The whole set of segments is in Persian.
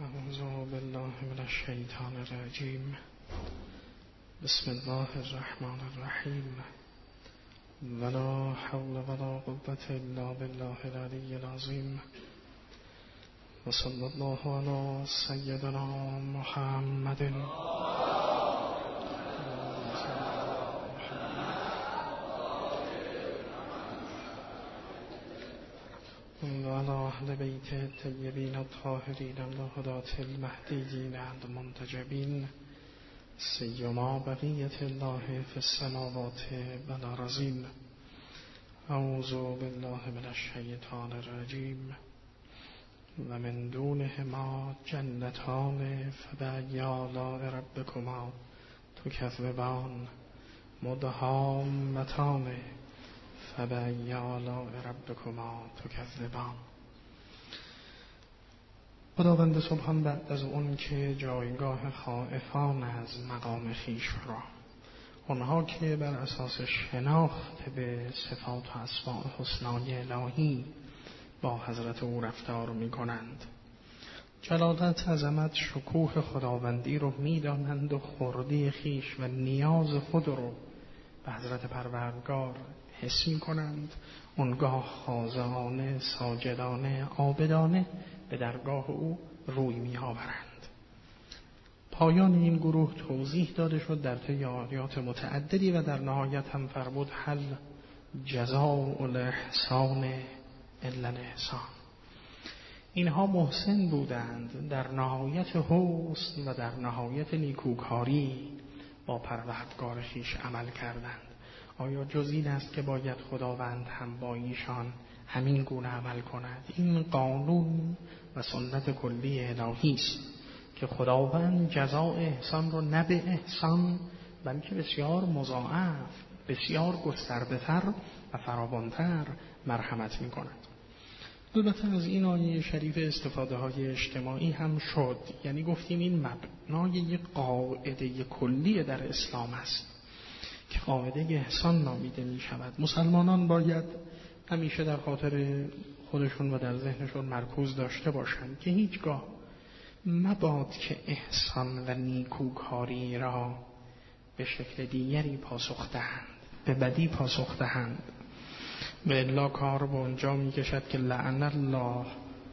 اعوذ بالله من الشیطان الرجیم. بسم الله الرحمن الرحیم. ولا حول ولا قوة الا بالله العلی العظیم. و صلی الله علی سیدنا محمد و علی اهل بیت الطیبین الطاهرین الهداة المهدیین المنتجبین سیما بقیة الله فی السماوات و الارضین. اعوذ بالله من الشیطان الرجیم. و من دونهما جنتان فبأی آلاء ربکما تکذبان مدهامتان فبأی آلاء ربکما تکذبان. خداوند سبحان بعد از اون که جایگاه خائفان از مقام خویش را، اونها که بر اساس شناخت به صفات و اسماء حسنای الهی با حضرت او رفتار می کنند، جلالت، عظمت، شکوه خداوندی رو می دانند و خردی خویش و نیاز خود رو به حضرت پروردگار حس می کنند، اونگاه خاضعانه، ساجدانه، عابدانه به درگاه او روی می آورند. پایان این گروه توضیح داده شد در طی آیات متعددی و در نهایت هم فرمود هل جزاء الاحسان الا الاحسان. اینها محسن بودند، در نهایت حسن و در نهایت نیکوکاری با پروردگار خویش عمل کردند. آیا جز این است که باید خداوند هم با ایشان همین گونه عمل کند؟ این قانون و سنت کلی الهی است که خداوند جزاء احسان رو نه به احسان بلکه بسیار مضاعف، بسیار گسترده‌تر و فراوان‌تر مرحمت می کند. البته از این آیه شریف استفاده های اجتماعی هم شد، یعنی گفتیم این مبنای یک قاعده کلی در اسلام است که قاعده احسان نامیده می شود. مسلمانان باید همیشه در خاطر خودشون و در ذهنشون مرکوز داشته باشند که هیچگاه مباد که احسان و نیکوکاری را به شکل دیگری پاسخ دهند، به بدی پاسخ دهند، و الا کار به اونجا می کشد که لعن الله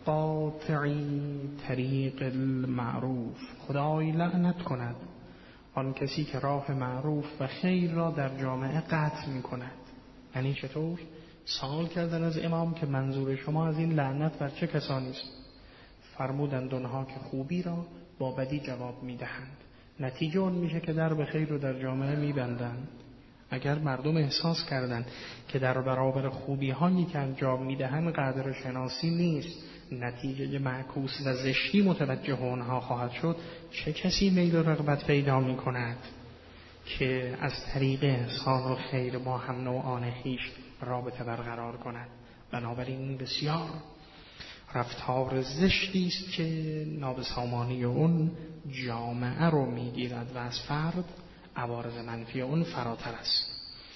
قاطعی طریق المعروف، خدای لعنت کند آن کسی که راه معروف و خیر را در جامعه قطع می کند. یعنی چطور؟ سوال کردن از امام که منظور شما از این لعنت بر چه کسانی است؟ فرمودند اونها که خوبی را با بدی جواب می دهند. نتیجه اون میشه که در به خیر رو در جامعه می بندند. اگر مردم احساس کردند که در برابر خوبی هایی که انجام می دهند قدر شناسی نیست، نتیجه معکوس و زشتی متوجه اونها خواهد شد، چه کسی میل و رغبت پیدا می کند که از طریق احسان و خیر با هم نوعان خویش رابطه برقرار کند؟ بنابراین بسیار رفتار زشتی است که نابسامانی اون جامعه رو میگیرد و از فرد عوارض منفی اون فراتر است.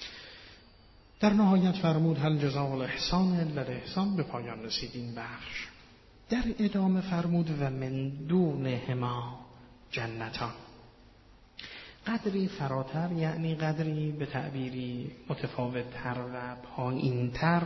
در نهایت فرمود هل جزاء الاحسان الا الاحسان. به پایان رسید این بخش. در ادامه فرمود و من دونهما جنتان. قدری فراتر، یعنی قدری به تعبیری متفاوت‌تر و پایین‌تر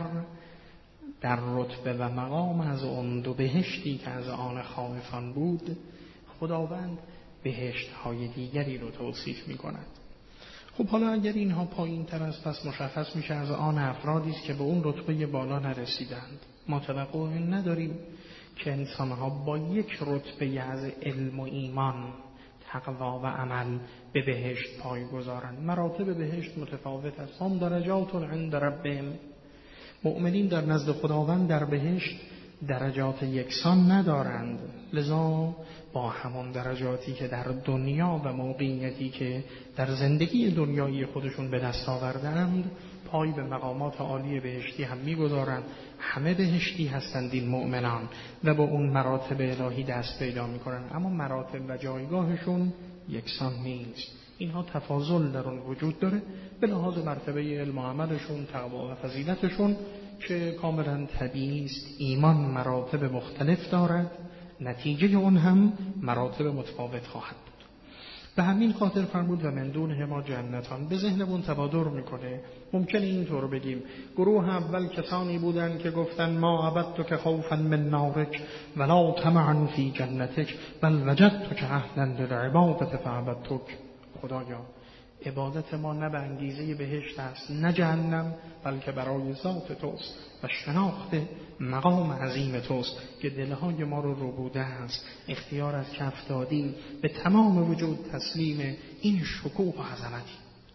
در رتبه و مقام از اون دو بهشتی که از آن خائفان بود، خداوند بهشت‌های دیگری رو توصیف می‌کند. خب حالا اگر اینها پایین‌تر است، پس مشخص میشه از آن افرادی است که به اون رتبه بالا نرسیدند. ما توقع نداریم که انسان‌ها با یک رتبه از علم و ایمان، تقوا و عمل به بهشت پای گذارند. مراتب بهشت متفاوت است. هم درجات عند ربهم. مؤمنین در نزد خداوند در بهشت درجات یکسان ندارند، لذا با همان درجاتی که در دنیا و موقعیتی که در زندگی دنیایی خودشون به دست آوردند پای به مقامات عالی بهشتی هم می‌گذارند. همه بهشتی هستند این مؤمنان و با اون مراتب الهی دست پیدا می‌کنند، اما مراتب و جایگاهشون یکسان نیست. اینها تفاضل در اون وجود داره به لحاظ مرتبه علم و عملشون، تقوا و فضیلتشون که کاملا طبیعی است. ایمان مراتب مختلف دارد، نتیجه اون هم مراتب متفاوت خواهد بود. به همین خاطر فرمود و من دونهما جنتان. به ذهنمون تبادر میکنه. ممکنه اینطور بگیم گروه اول کسانی بودن که گفتن ما عبدتک خوفا من نارک ولا طمعا فی جنتک بل وجدتک اهلا للعبادة فعبدتک. خدایا عبادت ما نه به انگیزه بهشت است نه جهنم، بلکه برای ذات توست و شناخت مقام عظیم توست که دلهای ما رو ربوده است. اختیار از کف دادیم، به تمام وجود تسلیم این شکوه و عظمتی.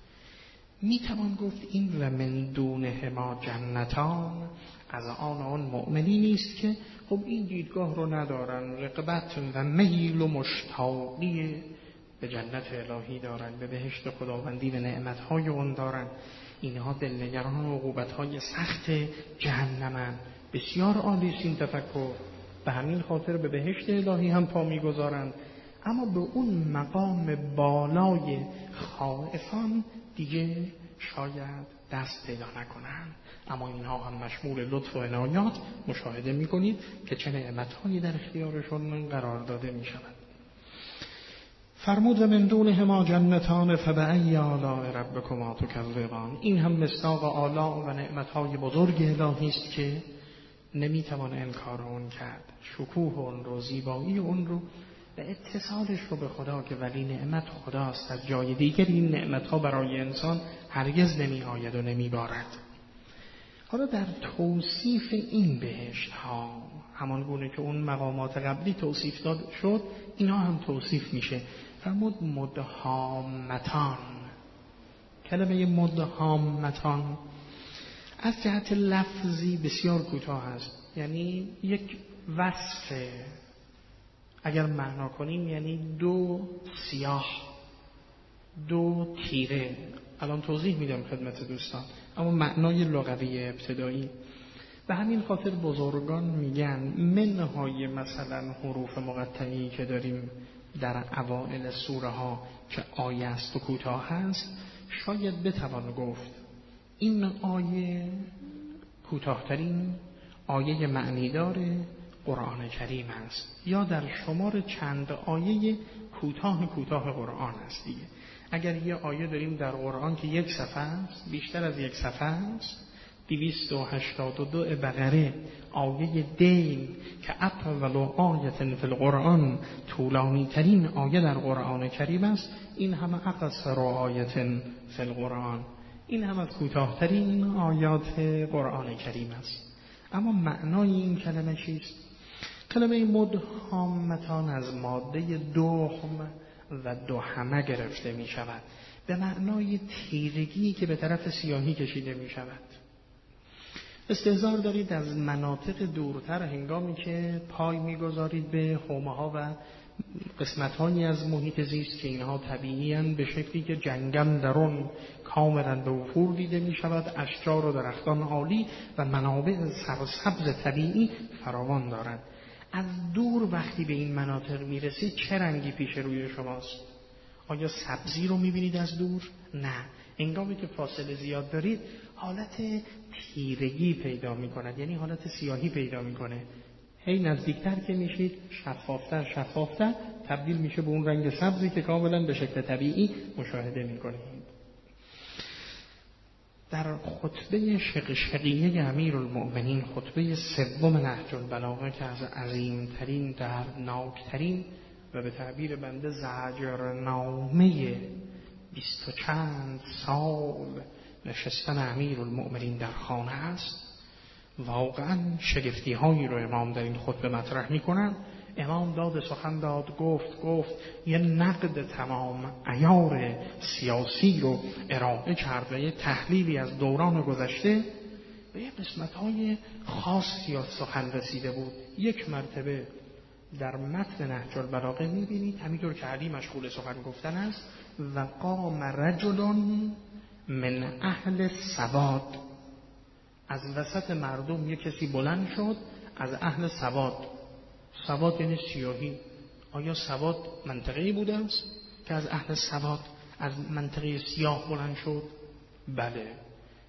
میتوان گفت این و من دونهما جنتان از آن مؤمنی نیست که خب این دیدگاه رو ندارن، رغبت و میل و مشتاقی به جنت الهی دارن، به بهشت خداوندی و نعمتهای اون دارن. اینها دلنگران و عقوبتهای سخت جهنمن. بسیار عالی است این تفکر. به همین خاطر به بهشت الهی هم پا میگذارند، اما به اون مقام بالای خائفان دیگه شاید دست پیدا نکنند. اما اینها هم مشمول لطف و عنایات مشاهده میکنید که چه نعمتهایی در اختیارشون قرار داده میشود. فرمود و من دونهما جنتان فبأی آلاء ربکما تکذبان. این هم مصداق آلاء و نعمتهای بزرگ الهی است که نمیتوان انکار اون کرد. شکوه اون رو، زیبایی اون رو و اتصالش رو به خدا که ولی نعمت خداست. از جای دیگر این نعمتها برای انسان هرگز نمی آید و نمی بارد. حالا در توصیف این بهشت ها، همان گونه که اون مقامات قبلی توصیف داد شد، اینا هم توصیف میشه. فرمود مدهامتان. کلمه مدهامتان از جهت لفظی بسیار کوتاه است، یعنی یک وصف. اگر معنا کنیم یعنی دو سیاه، دو تیره. الان توضیح میدم خدمت دوستان، اما معنای لغوی ابتدایی. به همین خاطر بزرگان میگن منهای مثلا حروف مقطعی که داریم در اوائل سوره ها که آیه است و کوتاه است، شاید بتوان گفت این آیه کوتاه‌ترین آیه معنیدار قرآن کریم است، یا در شمار چند آیه کوتاه قرآن است دیگه. اگر یه آیه داریم در قرآن که یک صفحه است، بیشتر از یک صفحه است، 282 بقره، آیه دین که اطول آیه فی القرآن، طولانی ترین آیه در قرآن کریم است، این هم اقصر آیه فی القرآن، این هم از کوتاه‌ترین آیات قرآن کریم است. اما معنای این کلمه چیست؟ کلمه مدهامتان از ماده دهم و دهمه گرفته می شود، به معنای تیرگی که به طرف سیاهی کشیده می شود. استحضار دارید از مناطق دورتر هنگامی که پای می‌گذارید به حومه‌ها و قسمت‌هایی از محیط زیست که اینها طبیعی‌اند، به شکلی که جنگل درون کاملاً به افق دیده می‌شود، اشجار و درختان عالی و منابع سرسبز طبیعی فراوان دارند. از دور وقتی به این مناطق می‌رسید چه رنگی پیش روی شماست؟ آیا سبزی رو می‌بینید از دور؟ نه. هنگامی که فاصله زیاد دارید حالت تیرگی پیدا می‌کند، یعنی حالت سیاهی پیدا می‌کنه. هی نزدیکتر که میشید شفافتر تبدیل میشه به اون رنگ سبزی که کاملا به شکل طبیعی مشاهده می‌کنید. در خطبه شقیه امیرالمؤمنین، خطبه سوم نهج البلاغه که از عظیمترین، دردناکترین و به تعبیر بنده زجرنامه 20 و چند سال نشستن امیرالمؤمنین در خانه است، واقعا شگفتی هایی رو امام در این خطبه مطرح میکنن. امام داد سخن داد، گفت یه نقد تمام عیار سیاسی رو ارائه کرد و یه تحلیلی از دوران گذشته و یه قسمت‌های خاصی از سخن رسیده بود. یک مرتبه در متن نهج البلاغه می‌بینید همینطور که علی مشغول سخن گفتن است، و قام رجل من اهل سواد، از وسط مردم یک کسی بلند شد از اهل سواد. سواد یعنی سیاهی. آیا سواد منطقه‌ای بوده است که از اهل سواد، از منطقه سیاه بلند شد؟ بله.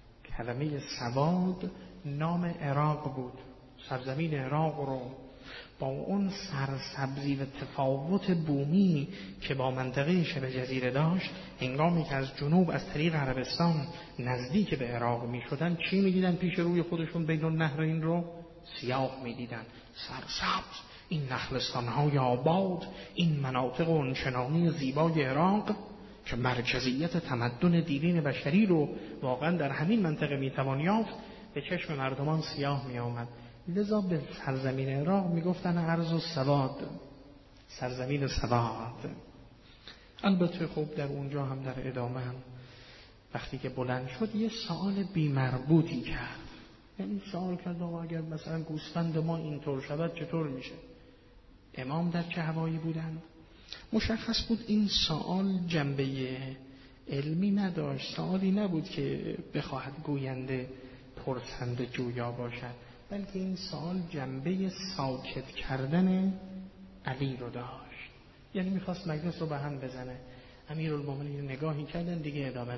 کلمه سواد نام عراق بود، سرزمین عراق رو با اون سرسبزی و تفاوت بومی که با منطقه شبه جزیره داشت، هنگامی که از جنوب از طریق عربستان نزدیک به عراق می شدن، چی می دیدن پیش روی خودشون بین النهرین رو؟ سیاه می دیدن، سرسبز، این نخلستان‌های آباد، این مناطق اونچنانی زیبای عراق که مرکزیت تمدن دیرین بشری رو واقعا در همین منطقه می توان یافت، به چشم مردمان سیاه می آمد. لذا به سرزمین عراق می گفتن ارض السواد، سرزمین سواد. البته خب در اونجا هم در ادامه هم وقتی که بلند شد یه سوال بی‌مربوطی کرد، یعنی سوال کرد آقا اگر مثلا گوسفند ما اینطور شود چطور میشه؟ امام در چه هوایی بودند؟ مشخص بود این سوال جنبه علمی نداشت، سوالی نبود که بخواهد گوینده پرسنده جویا باشد، بلکه این سوال جنبه ساکت کردن علی رو داشت. یعنی میخواست مجلس رو به هم بزنه. امیرالمومنین نگاهی کردن، دیگه ادامه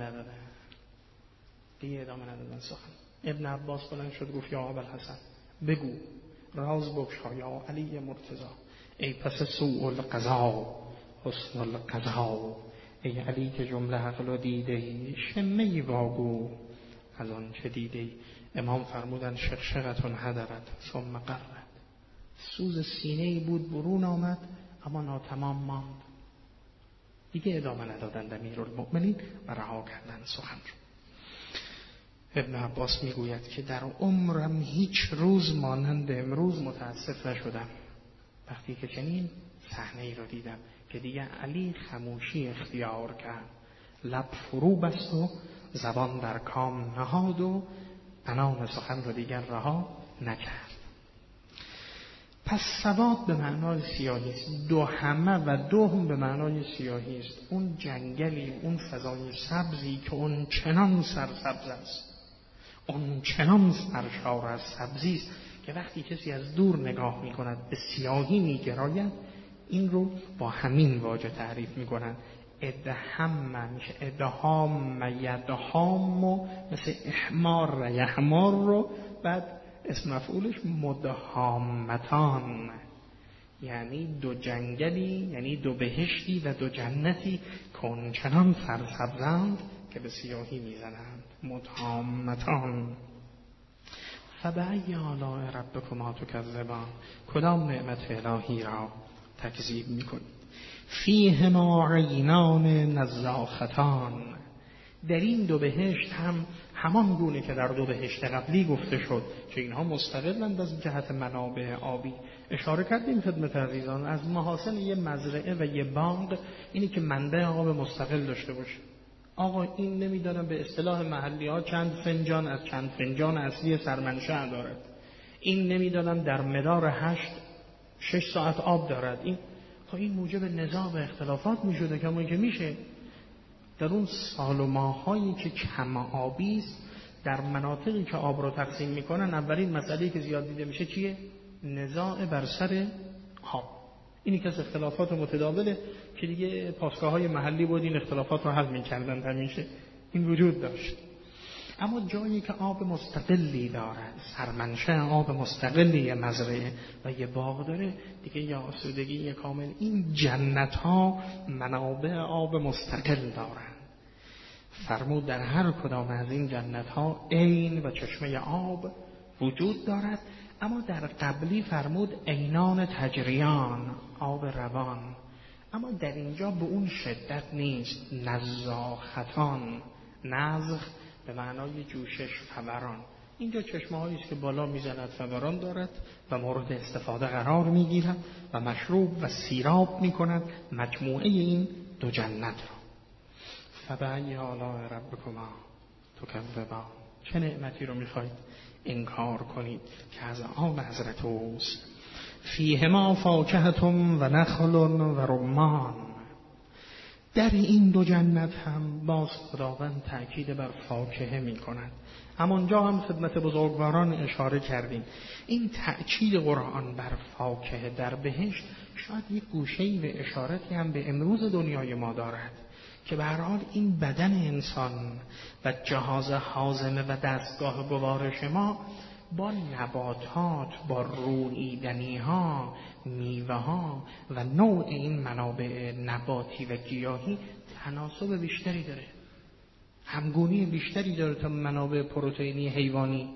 ندادن سخن. ابن عباس بلند شد گفت یا ابوالحسن بگو، راز بگشا یا علی مرتضی، ای پس سوء القضا حسن القضا، ای علی که جمله عقل و دیده، شمه‌ای واگو از آن چه دیده. امام فرمودن شقشقتون هدرت ثم قررت، سوز سینه‌ای بود برون آمد اما ناتمام ماند. دیگه ادامه ندادند امیرالمؤمنین و رها کردند سخن رو. ابن عباس میگوید که در عمرم هیچ روز مانند امروز متاسف نشدم وقتی که چنین صحنه‌ای رو دیدم که دیگه علی خموشی اختیار کرد، لب فرو بست و زبان در کام نهاد و عنان سخن رو دیگر رها نکرد. پس سواد به معنای سیاهی است، دوحمه و دوهم به معنای سیاهی است. اون جنگلی، اون فضای سبزی که اون چنان سرسبز است، اون چنان سرشار از سبزی است که وقتی کسی از دور نگاه می کند به سیاهی می گراید. این رو با همین واژه تعریف می کنند. ادهم میشه ادهام یدهام و مثل احمار یحمار رو بعد اسم مفعولش مدهامتان، یعنی دو جنگلی، یعنی دو بهشتی و دو جنتی که اونچنان سرسبزند که به سیاهی میزنند. مدهامتان. فبأی آلاء ربکما تکذبان، کدام نعمت الهی را تکذیب میکنید؟ فیهما عینان نضاختان، در این دو بهشت هم همان گونه که در دو بهشت قبلی گفته شد که اینها مستقلند از جهت منابع آبی. اشاره کردیم خدمت عزیزان از محاسن یه مزرعه و یه باغ اینی که منبع آب مستقل داشته باشه. آقا این نمیدونم به اصطلاح محلی ها چند فنجان از چند فنجان اصلی سرمنشأ دارد، این نمیدونم در مدار 6 ساعت آب دارد. این موجب نزاع و اختلافات می شده کما که میشه. در اون سال و ماهایی که کم آبی است در مناطقی که آب رو تقسیم میکنن، اولین مسئله‌ای که زیاد دیده میشه چیه؟ نزاع بر سر آب. اینی که از اختلافات متداوله که دیگه پاسگاه‌های محلی بود این اختلافات رو حل می‌کردن، همیشه این وجود داشت. اما جایی که آب مستقلی دارد، سرمنشأ آب مستقلی مزرعه و یه باغ داره، دیگه یا آسودگی کامل. این جنت‌ها منابع آب مستقل دارند. فرمود در هر کدام از این جنت‌ها عین و چشمه آب وجود دارد. اما در قبلی فرمود عینان تجریان، آب روان. اما در اینجا به اون شدت نیست. نزاختان، نزخ به معنای جوشش، فوران. اینجا چشمه‌هایی است که بالا میزند، فوران دارد و مورد استفاده قرار میگیرد و مشروب و سیراب میکند مجموعه این دو جنت را. فبأی آلاء ربکما تکذبان، چه نعمتی رو میخواید انکار کنید که از آن حضرت اوست. فیهما فاکهة و نخل و رمان، در این دو جنت هم باز خداوند تأکید بر فاکهه می کند. همانجا هم خدمت بزرگواران اشاره کردیم. این تأکید قرآن بر فاکهه در بهشت شاید یک گوشه‌ای و اشارتی هم به امروز دنیای ما دارد که به هر حال این بدن انسان و جهاز هاضمه و دستگاه گوارش ما با نباتات، با روییدنی ها، میوه ها و نوع این منابع نباتی و گیاهی تناسب بیشتری داره، همگونی بیشتری داره تا منابع پروتئینی حیوانی.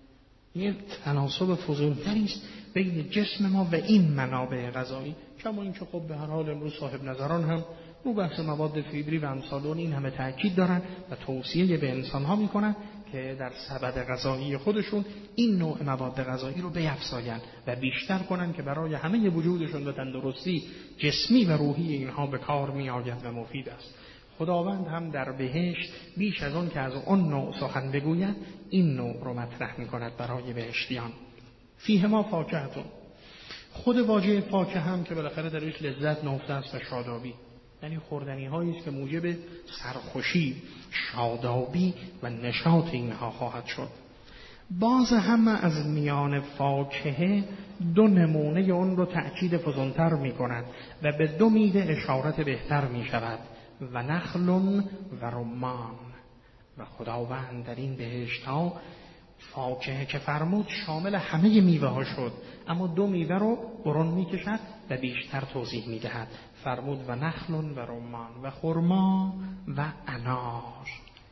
یه تناسب فزونتری است بین جسم ما و این منابع غذایی. کما اینکه خب به هر حال امروز صاحب نظران هم رو بحث مواد فیبری و امثال اون این همه تاکید دارن و توصیه به انسان‌ها میکنن که در سبد غذایی خودشون این نوع مواد غذایی رو بیفزایند و بیشتر کنن که برای همه وجودشون و تندرستی جسمی و روحی اینها به کار میآید و مفید است. خداوند هم در بهشت بیش از اون که از اون نوع سخن بگوید این نوع رو مطرح میکند برای بهشتیان. فیهما فاکهتون، خود واژه فاکهه هم که بالاخره درش لذت نهفته است و شادابی، یعنی خوردنی هایی است که موجب سرخوشی، شادابی و نشاط اینها خواهد شد. باز هم از میان فاکهه دو نمونه اون رو تأکید فزونتر می کند و به دو میوه اشارت بهتر می شود، و نخل و رمان. و خداوند در این بهشت ها فاکهه که فرمود شامل همه میوه ها شد، اما دو میوه رو برون می کشد و بیشتر توضیح می دهد. فرمود و نخل و رمان و خرما و انار.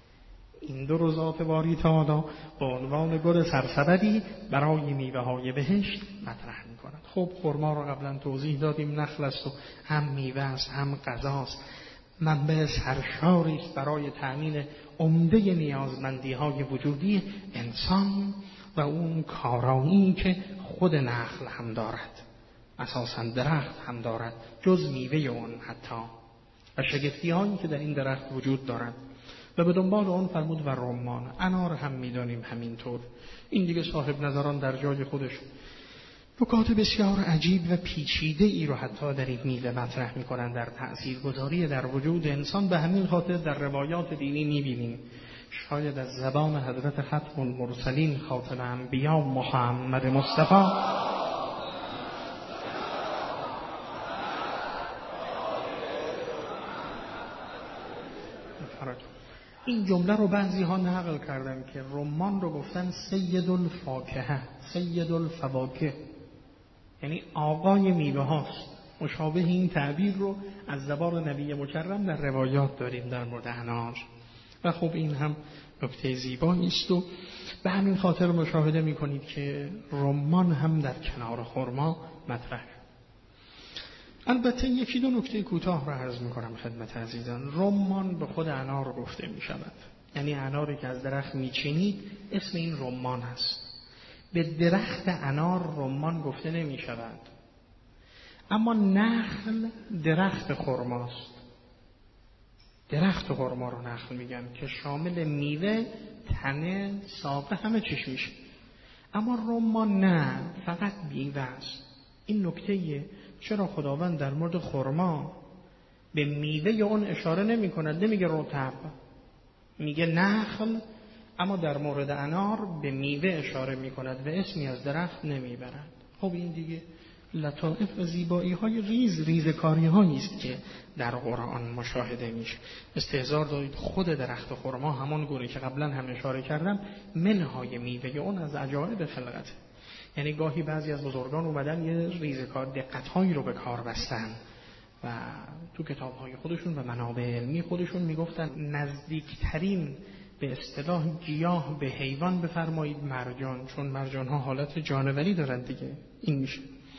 این دو رو ذات باری تعالی به عنوان گل سرسبدی برای میوه های بهشت مطرح می کند. خب خرما رو قبلا توضیح دادیم، نخل است و هم میوه است هم غذاست، منبع سرشاری است برای تأمین عمده نیازمندی های وجودی انسان و اون کارایی که خود نخل هم دارد، اساساً درخت هم دارد، جز میوه اون حتی، و شگفتی هایی که در این درخت وجود دارد. و به دنبال اون فرمود و رمان. انار هم میدانیم همینطور. این دیگه صاحب نظران در جای خودش نکات بسیار عجیب و پیچیده ای رو حتی در این میوه مطرح میکنن در تأثیرگذاری در وجود انسان. به همین خاطر در روایات دینی میبینیم شاید از زبان حضرت ختم المرسلین خاتم انبیا محمد مصطفی این جمله رو بعضی ها نقل کردن که رمان رو گفتن سید الفاکهه، سید الفواکه، یعنی آقای میوه هاست. مشابه این تعبیر رو از زبان نبی مکرم در روایات داریم در مورد انار. و خب این هم نکته زیبایی است و به همین خاطر مشاهده میکنید که رمان هم در کنار خرما مطرح. البته یکی دو نکته کوتاه را عرض میکنم خدمت عزیزان. رمان به خود انار گفته میشود، یعنی اناری که از درخت میچینید اسم این رمان است. به درخت انار رمان گفته نمی شود. اما نخل درخت خرماست. درخت خرما رو نخل میگن که شامل میوه، تنه، ساقه، همه چیش میشه. اما رمان نه، فقط میوه است. این نکته چرا خداوند در مورد خرما به میوه اون اشاره نمی کند، نمیگه رطب، میگه نخل، اما در مورد انار به میوه اشاره می کند و اسمی از درخت نمی برد. خب این دیگه لطائف و زیبایی های ریز کاری هایی است که در قرآن مشاهده میشه. استحضار دارید خود درخت خرما همان گونه که قبلا هم اشاره کردم منهای میوه اون از عجایب خلقته. یعنی گاهی بعضی از بزرگان اومدن یه ریزکار دقت‌هایی رو به کار بستن و تو کتاب‌های خودشون و منابع علمی خودشون میگفتن نزدیکترین به اصطلاح گیاه به حیوان بفرمایید مرجان، چون مرجان ها حالت جانوری دارن دیگه. این میشه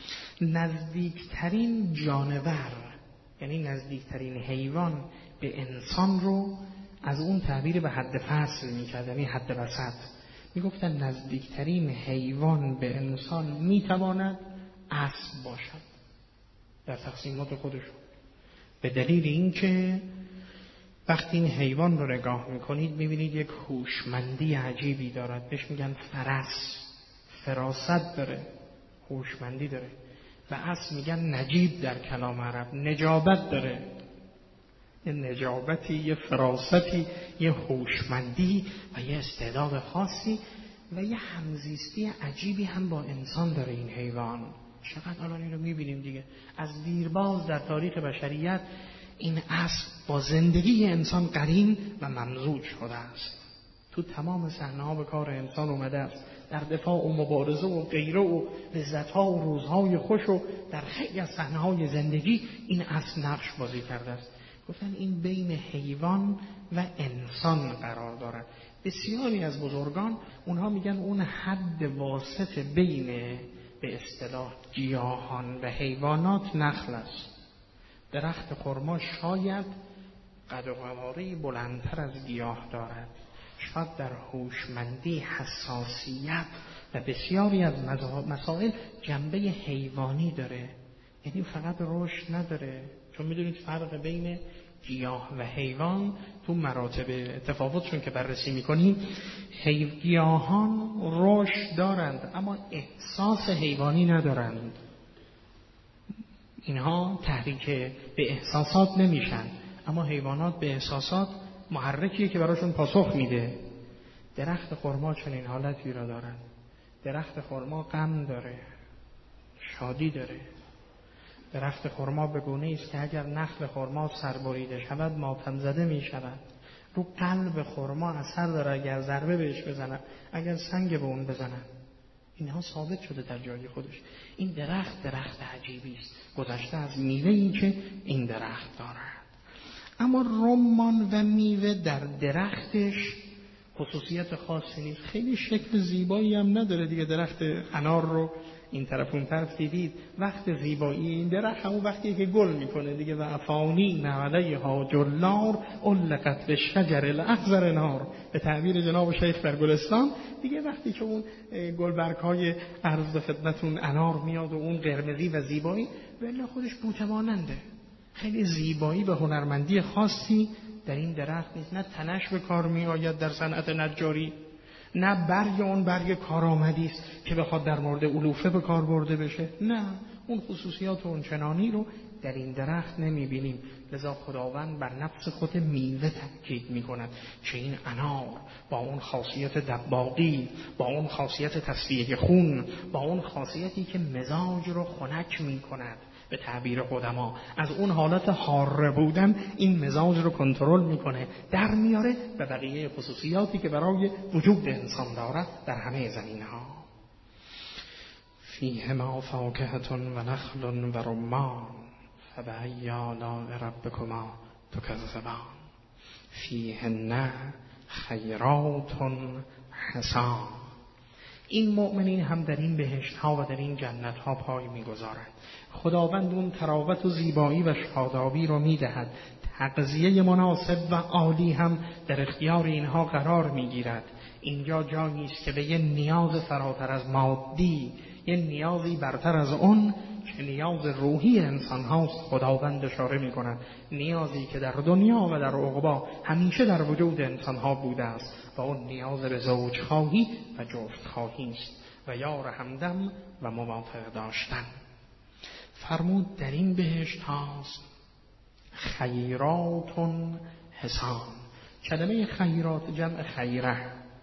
نزدیکترین جانور، یعنی نزدیکترین حیوان به انسان رو از اون تعبیر به حد فصل میکرد، یعنی حد وسط. میگفتن نزدیکترین حیوان به انسان میتواند اسب باشد در تقسیمات خودشون، به دلیل اینکه وقتی این حیوان رو نگاه میکنید میبینید یک هوشمندی عجیبی دارد. بهش میگن فرس، فراست داره، هوشمندی داره. و اسب میگن نجیب در کلام عرب، نجابت داره. یه نجابتی، یه فراستی، یه هوشمندی و یه استعداد خاصی و یه همزیستی عجیبی هم با انسان داره این حیوان. چقدر الان این رو میبینیم دیگه. از دیرباز در تاریخ بشریت این اسب با زندگی انسان قرین و ممزوج شده است. تو تمام صحنه‌ها به کار انسان اومده است. در دفاع و مبارزه و غیره و لذت‌ها و روزهای خوش و در خیلی از صحنه‌های زندگی این اصل نقش بازی کرده است. گفتن این بین حیوان و انسان قرار دارد. بسیاری از بزرگان اونها میگن اون حد واسط بین به اصطلاح گیاهان و حیوانات نخل است. درخت خرما شاید قد و قواره بلندتر از گیاه دارد، شاید در هوشمندی، حساسیت و بسیاری از مسائل جنبه حیوانی داره، یعنی فقط رشد نداره. چون میدونید فرق بین گیاه و حیوان تو مراتب تفاوتشون که بررسی میکنیم، گیاهان رشد دارند اما احساس حیوانی ندارند. اینها تحریک به احساسات نمیشن، اما حیوانات به احساسات محرکیه که براشون پاسخ میده. درخت خرما چنین حالتی را دارن. درخت خرما غم داره، شادی داره. درخت خرما به گونه‌ای است که اگر نخل خرما سربریده شود ماتم زده می شود. رو قلب خرما اثر داره اگر ضربه بهش بزنن، اگر سنگ به اون بزنن. اینها ثابت شده در جای خودش. این درخت عجیبی است، گذشته از میوه‌ای که این درخت دارد. اما رمان و میوه در درختش خصوصیت خاصی نیست، خیلی شکل زیبایی هم نداره دیگه. درخت انار رو این طرف اون طرف دیدید، وقت زیبایی این درخت همون وقتیه که گل میکنه دیگه. و افانی علیها جلار علقت به شجر الاخضر نار، به تعبیر جناب شیخ در گلستان دیگه. وقتی که اون گلبرگ‌های عرض خدمتون انار میاد و اون قرمزی و زیبایی، ولی خودش بوتماننده. خیلی زیبایی و هنرمندی خاصی در این درخت نیست. نه تنش به کار می آید در صنعت نجاری، نه برگ اون برگ کارآمدی است که بخواد در مورد علوفه به کار برده بشه. نه، اون خصوصیات اون چنانی رو در این درخت نمی بینیم. لذا خداوند بر نفس خود میوه تاکید می کند که این انار با اون خاصیت دباغی، با اون خاصیت تصفیه خون، با اون خاصیتی که مزاج رو خنک می کند، به تعبیر قدما از اون حالت حاره بودن این مزاج رو کنترل میکنه، در میاره و بقیه خصوصیاتی که برای وجود انسان دارد در همه زمینه‌ها. فیهما فاکهة و نخل و رمان فبأی آلاء ربکما تکذبان فیهن خیرات حسان. این مؤمنین هم در این بهشت‌ها و در این جنت‌ها پای می‌گذارند. خداوند اون تراوت و زیبایی و شادابی رو می‌دهد. تغذیه مناسب و عالی هم در اختیار اینها قرار می‌گیرد. اینجا جایی است که به یه نیاز فراتر از مادی، یه نیازی برتر از اون که نیاز روحی انسان هاست خداوند اشاره می‌کند. نیازی که در دنیا و در عقبی همیشه در وجود انسان ها بوده است و اون نیاز به زوجخواهی و جفتخواهی است و یار همدم و موافق داشتن. فرمود در این بهشت هاست خیرات حسان. کلمه خیرات جمع خیره.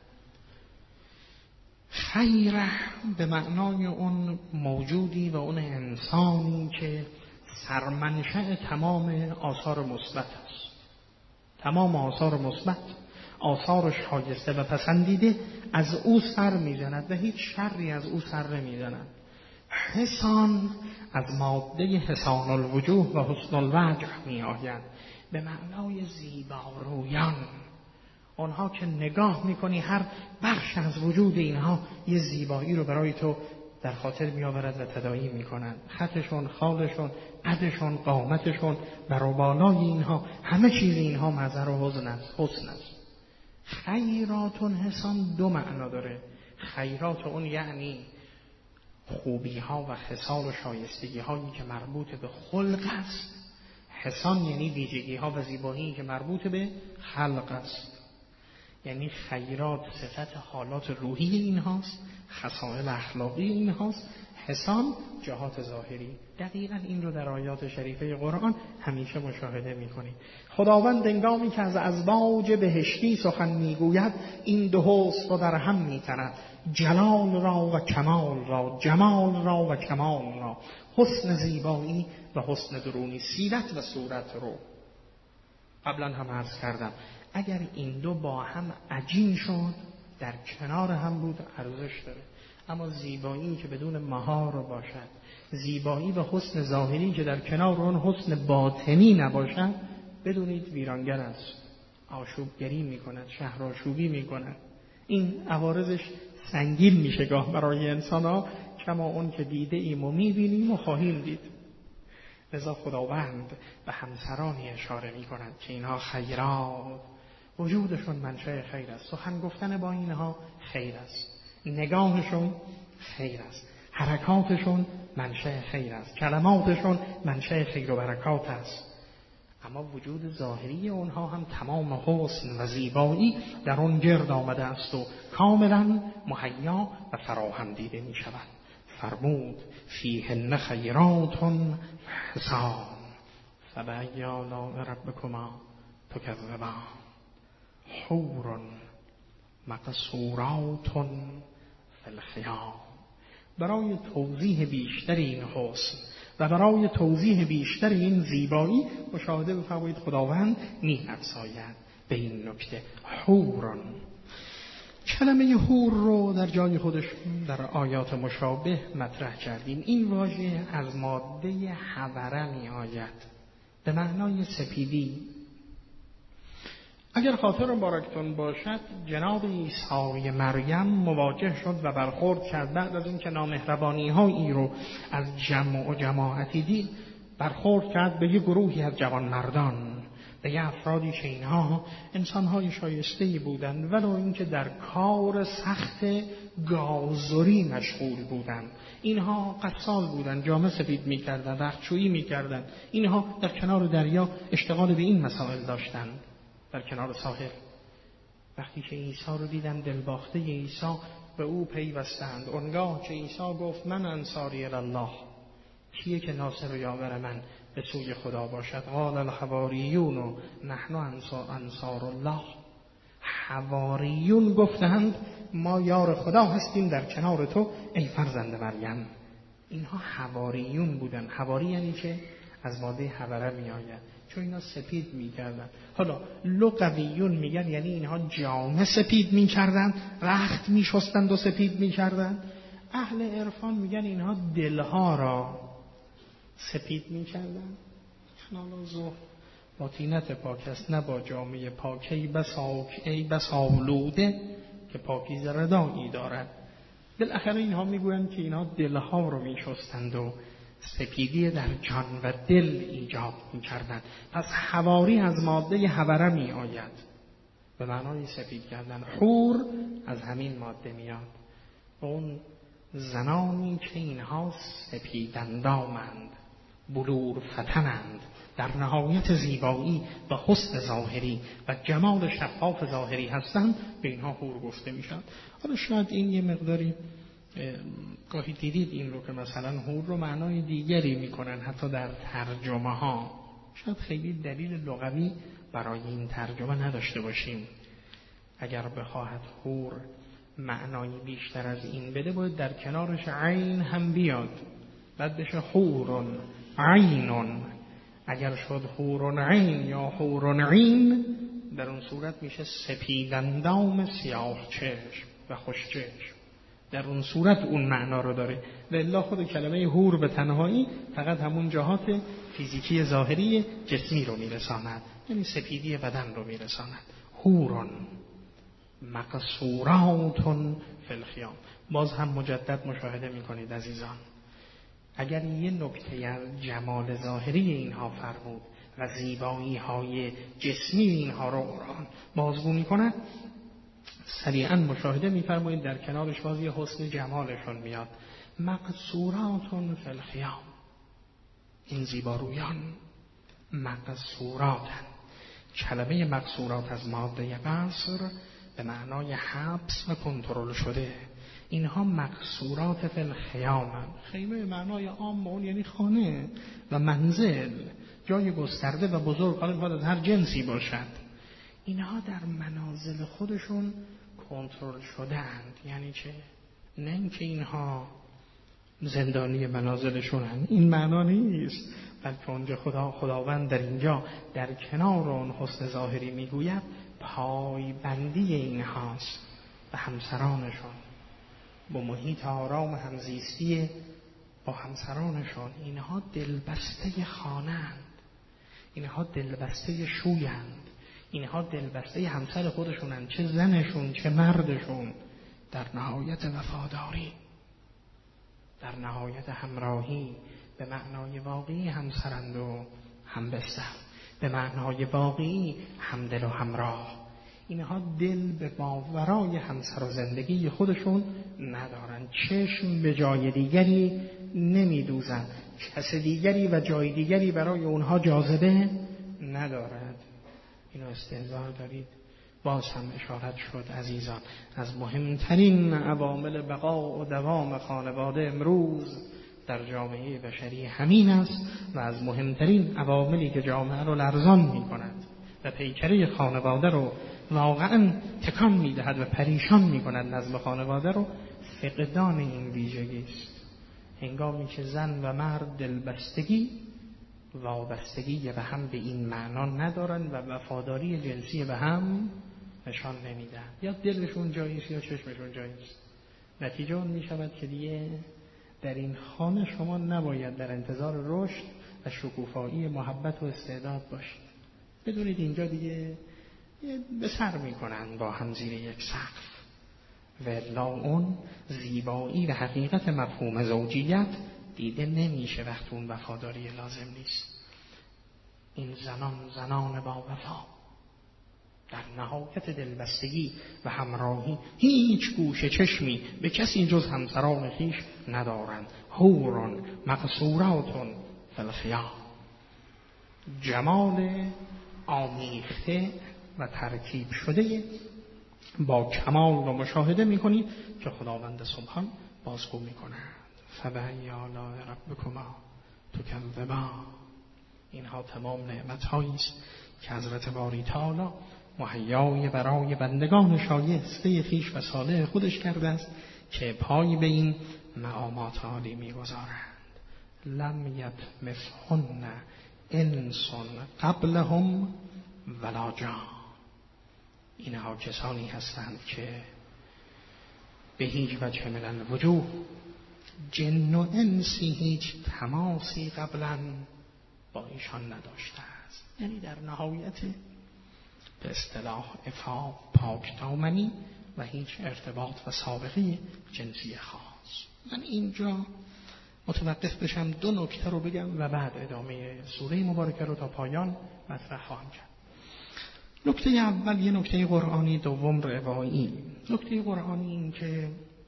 خیره به معنای اون موجودی و اون انسانی که سرمنشأ تمام آثار مثبت است. تمام آثار مثبت، آثار شایسته و پسندیده از او سر می‌زند و هیچ شری از او سر نمی‌زند. حسان از ماده حسان الوجوه و حسن الوجه می‌آید، به معنای زیبارویان. آنها که نگاه می‌کنی هر بخش از وجود اینها یه زیبایی رو برای تو در خاطر می‌آورد و تداعی می‌کنند. خطشون، خالشون، قدشون، قامتشون، بر و بالای اینها، همه چیز اینها مظهر و حسن است. خیرات حسان دو معنا داره. خیرات اون یعنی خوبی ها و خصال و شایستگی هایی که مربوط به خلق است. حسان یعنی ویژگی ها و زیبایی که مربوط به خلق است. یعنی خیرات صفت حالات روحی این هاست، خصائل اخلاقی این هاست. حسان جهات ظاهری. دقیقاً این رو در آیات شریفه قرآن همیشه مشاهده می‌کنید. خداوند هنگامی که از ازواج بهشتی سخن میگوید این دو حسن رو در هم می‌تند، جلال را و کمال را، جمال را و کمال را، حسن زیبایی و حسن درونی، سیرت و صورت رو. قبلا هم عرض کردم اگر این دو با هم عجین شد در کنار هم بود ارزش داره. اما زیبایی که بدون مهار باشد، زیبایی و حسن ظاهری که در کنار اون حسن باطنی نباشد، بدونید ویرانگر است. آشوبگری میکند، شهرآشوبی میکند. این عوارضش سنگین میشه گاه برای انسان ها، کما اون که دیده ایم و میبینیم و خواهیم دید. لذا خداوند به همسرانی اشاره میکند که اینها خیرات، وجودشون منشأ خیر است، سخن گفتن با اینها خیر است، نگاهشون خیر است، حرکاتشون منشأ خیر است، کلماتشون منشأ خیر و برکات است. اما وجود ظاهری اونها هم تمام حسن و زیبایی در اون گرد آمده است و کاملا مهیا و فراهم دیده می شود. فرمود فیهن خیرات حسان فبأی آلاء ربکما تکذبان حور مقصورات فی الخیام. برای توضیح بیشتر این حسن و برای توضیح بیشتر این زیبایی مشاهده بفرمایید خداوند می‌افزاید به این نکته حورن. کلمه حور رو در جای خودش در آیات مشابه مطرح کردیم. این واژه از ماده حوره می آید به معنای سپیدی. اگر خاطر مبارکتون باشد جناب عیسی مریم مواجه شد و برخورد کرد بعد از اینکه نامهربانی هایی رو از جمع و جماعتی دید، برخورد کرد به یه گروهی از جوانمردان، به یه افرادی که اینها انسانهای شایسته‌ای بودند ولو اینکه در کار سخت گازوری مشغول بودند. اینها قصال بودند، جامه سفید می‌کردند، رختشویی می‌کردند. اینها در کنار دریا اشتغال به این مسائل داشتند. در کنار ساحل وقتی که عیسی رو دیدن دلباخته عیسی به او پیوستند. اونگاه که عیسی گفت من انصاری الله، کیه که ناصر و یاور من به سوی خدا باشد؟ قال الحواریون نحن انصار الله. حواریون گفتند ما یار خدا هستیم در کنار تو ای فرزند مریم. اینها حواریون بودن. حواری یعنی که از ماده حوره می آید، چون اینا سپید می کردن. حالا لغویون میگن یعنی اینها جامه سپید می کردن، رخت می شستند و سپید می کردن. اهل عرفان میگن اینها دلها را سپید می کردن. حالا ظهر با طینت پاک است نه با جامعه پاک، ای بس آلوده که پاکیزه ردایی دارد. بالاخره اینها میگویند که اینها دلها رو می شستند و سپیدی در جان و دل ایجاد می‌کردند. پس حواری از ماده حوره می آید به معنای سپید کردن. حور از همین ماده میاد. اون زنانی که اینها سپیداندامند، بلور فتنند، در نهایت زیبایی و حسن ظاهری و جمال شفاف ظاهری هستند، به اینها حور گفته میشد. حالا شاید این یه مقداری گاهی دیدید این رو که مثلا حور رو معنای دیگری میکنن حتی در ترجمه ها. شاید خیلی دلیل لغوی برای این ترجمه نداشته باشیم. اگر بخواهد حور معنایی بیشتر از این بده باید در کنارش عین هم بیاد، بعد بشه حورن عینن. اگر شد حورن عین یا حورن عین در اون صورت میشه سپیداندام سیاه چشم و خوش چشم. در اون صورت اون معنا رو داره. و الا خود کلمه حور به تنهایی فقط همون جهات فیزیکی ظاهری جسمی رو میرساند، یعنی سپیدی بدن رو میرساند. حورن مقصورات فی الخیام. باز هم مجدد مشاهده میکنید عزیزان، اگر یه نکته از جمال ظاهری اینها فرمود و زیبایی های جسمی اینها رو قرآن بازگو میکند، سریعا مشاهده می‌فرمایید در کنارش باز یه حسن جمالشون میاد. مقصورات فی الخیام. این زیبارویان مقصوراتن. کلمه مقصورات از ماده قصر به معنای حبس و کنترل شده. اینها مقصورات فی الخیام. خیمه معنای عام اون یعنی خانه و منزل، جای گسترده و بزرگ، حالا باید هر جنسی باشد. اینها در منازل خودشون کنترل شده‌اند. یعنی چه؟ نه اینکه اینها زندانی منازلشونن، این معنا نیست، بلکه اونجا خداوند در اینجا در کنار اون حسن ظاهری میگوید پایبندی اینهاست. به همسرانشان، با محیط آرام همزیستی با همسرانشان. اینها دلبسته خانه‌اند، اینها دلبسته شویند، اینها دلبسته همسر خودشونند، چه زنشون چه مردشون. در نهایت وفاداری، در نهایت همراهی، به معنای واقعی همسرند و همبستر، به معنای واقعی همدل و همراه. اینها دل به ماورای همسر و زندگی خودشون ندارن، چشم به جای دیگری نمیدوزن، کس دیگری و جای دیگری برای اونها جاذبه ندارد. اینو استحضار دارید. باز هم اشارت شد عزیزان، از مهمترین عوامل بقا و دوام خانواده امروز در جامعه بشری همین است و از مهمترین عواملی که جامعه رو لرزان می کند و پیکره خانواده رو واقعا تکان می دهد و پریشان می کند، نظم خانواده رو فقدان این ویژگی است. هنگامی که زن و مرد دلبستگی وابستگی به هم به این معنا ندارن و وفاداری جنسی به هم نشان نمیدن، یا دلشون جاییست یا چشمشون جاییست. نتیجه اون می شود که دیگه در این خانه شما نباید در انتظار رشد و شکوفایی محبت و استعداد باشید. بدونید اینجا دیگه به سر می کنن با هم زیر یک سقف. و الا اون زیبایی و حقیقت مفهوم زوجیت دیده نمیشه وقت اون وفاداری لازم نیست. این زنان با وفا در نهایت دلبستگی و همراهی هیچ گوشه چشمی به کسی جز همسران خویش ندارند. حور مقصورات فی الخیام، جمال آمیخته و ترکیب شده با کمال و مشاهده میکنید که خداوند سبحان بازگو میکنند. فبأی آلاء ربکما تکذبان. اینها تمام نعمت‌هایی است که حضرت باری تعالی مهیای برای بندگان شایسته خویش و صالح خودش کرده است که پای به این مقامات عالی می‌گذارند. لم یطمثهن انس قبلهم ولا جان. اینها کسانی هستند که به هیچ وجه من الوجوه جن و انسی هیچ تماسی قبلا با ایشان نداشته است. یعنی در نهایت به اصطلاح عفاف، پاک دامنی و هیچ ارتباط و سابقه جنسی خاص. من اینجا متوقف بشم، دو نکته رو بگم و بعد ادامه سوره مبارکه رو تا پایان مطرح خواهم کرد. نکته اول یه نکته قرآنی، دوم روایی. نکته قرآنی این که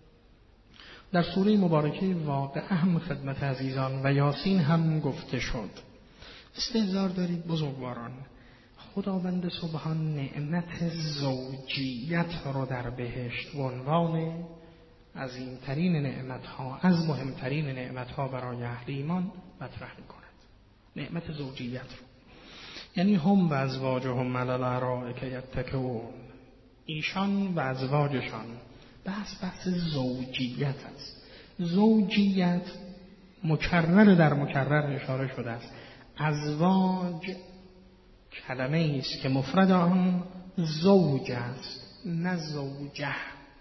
در سوره مبارکه واقعه هم خدمت عزیزان و یاسین هم گفته شد. استحضار دارید بزرگواران، خداوند سبحان نعمت زوجیت رو در بهشت و عنوان عظیمترین نعمتها، از مهمترین نعمتها برای اهل ایمان مطرح می کند. نعمت زوجیت رو، یعنی هم و ازواجهم علی الارائک یتکئون، ایشان و ازواجشان. بحث زوجیت است. زوجیت مکرر در مکرر اشاره شده است. ازواج کلمه است که مفرد آن زوج است، نه زوجه.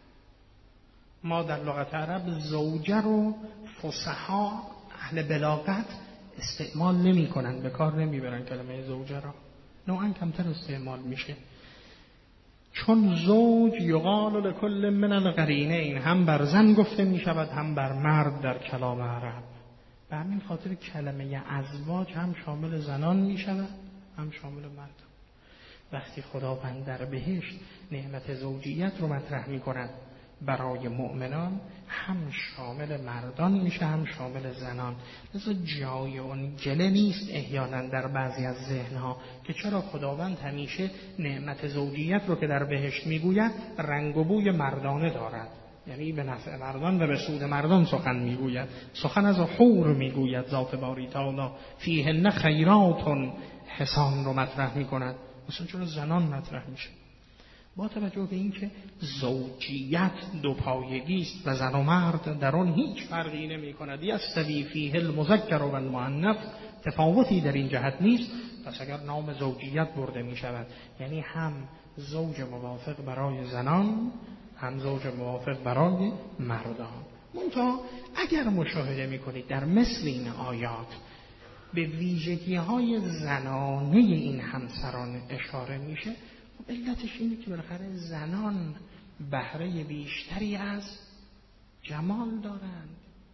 ما در لغت عرب زوجه رو فصحا اهل بلاغت استعمال نمی کنند، به کار نمی برند کلمه زوجه را، نوعا کمتر استعمال میشه، چون زوج یقال لکل من القرینین، هم بر زن گفته می شود هم بر مرد در کلام عرب. به همین خاطر کلمه ازواج هم شامل زنان می شود هم شامل مرد. وقتی خداوند در بهشت نعمت زوجیت رو مطرح می کند برای مؤمنان، هم شامل مردان میشه هم شامل زنان. لذا جای اون گله نیست احیانا در بعضی از ذهنها که چرا خداوند همیشه نعمت زوجیت رو که در بهشت میگوید رنگ و بوی مردانه دارد، یعنی به نفع مردان و به سود مردان سخن میگوید. سخن از حور میگوید ذات باری تعالی، فیهن خیرات حسان رو مطرح میکند، مثلا چرا زنان مطرح میشه؟ با توجه به اینکه زوجیت دو پایگی است و زن و مرد در آن هیچ فرقی نمی کند، یستوی فیه المذکر و المؤنث، تفاوتی در این جهت نیست، پس اگر نام زوجیت برده می شود یعنی هم زوج موافق برای زنان هم زوج موافق برای مردان. منتها اگر مشاهده میکنید در مثل این آیات به ویژگی‌های زنانه این همسران اشاره میشه، خب علتش اینه که بالاخره زنان بهره بیشتری از جمال دارند.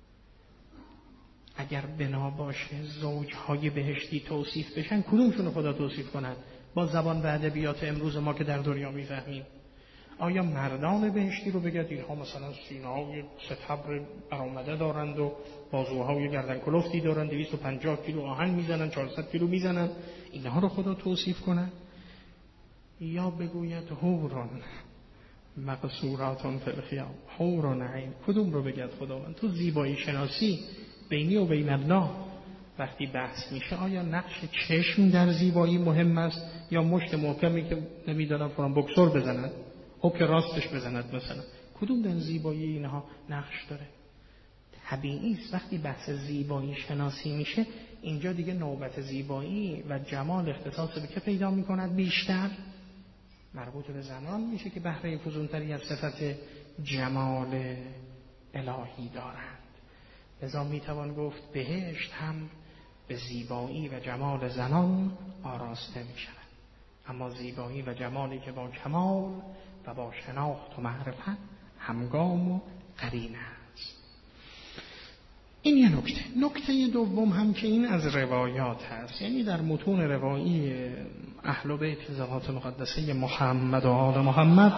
اگر بنا باشه زوجهای بهشتی توصیف بشن، کدومشون خدا توصیف کنند با زبان و ادبیات امروز ما که در دنیا میفهمیم؟ آیا مردان بهشتی رو بگید اینها مثلا سینه‌های ستبر برآمده دارند و بازوهای گردن کلفتی دارند، 250 کیلو آهن میزنن، 400 کیلو میزنن، اینها رو خدا توصیف کنه؟ یا بگوید حورن مقصوراتون فی الخیام، حورن عین، کدوم رو بگید خداوند؟ تو زیبایی شناسی بینی و بین الله وقتی بحث میشه، آیا نقش چشم در زیبایی مهم است یا مشت محکمی که نمیدونم فلان بکسور بزنند او که راستش بزند مثلا؟ کدوم در زیبایی اینها نقش داره؟ طبیعی است وقتی بحث زیبایی شناسی میشه اینجا دیگه نوبت زیبایی و جمال اختصاص به که پیدا میکند؟ بیشتر مربوط به زنان میشه که بهره فزونتری از صفت جمال الهی دارند. لذا میتوان گفت بهشت هم به زیبایی و جمال زنان آراسته میشود، اما زیبایی و جمالی که با کمال و با شناخت و معرفت همگام و قرین است. این یه نکته. نکته دوم هم که این از روایات هست، یعنی در متون روایی اهل بیت ذوات مقدسه محمد و آل محمد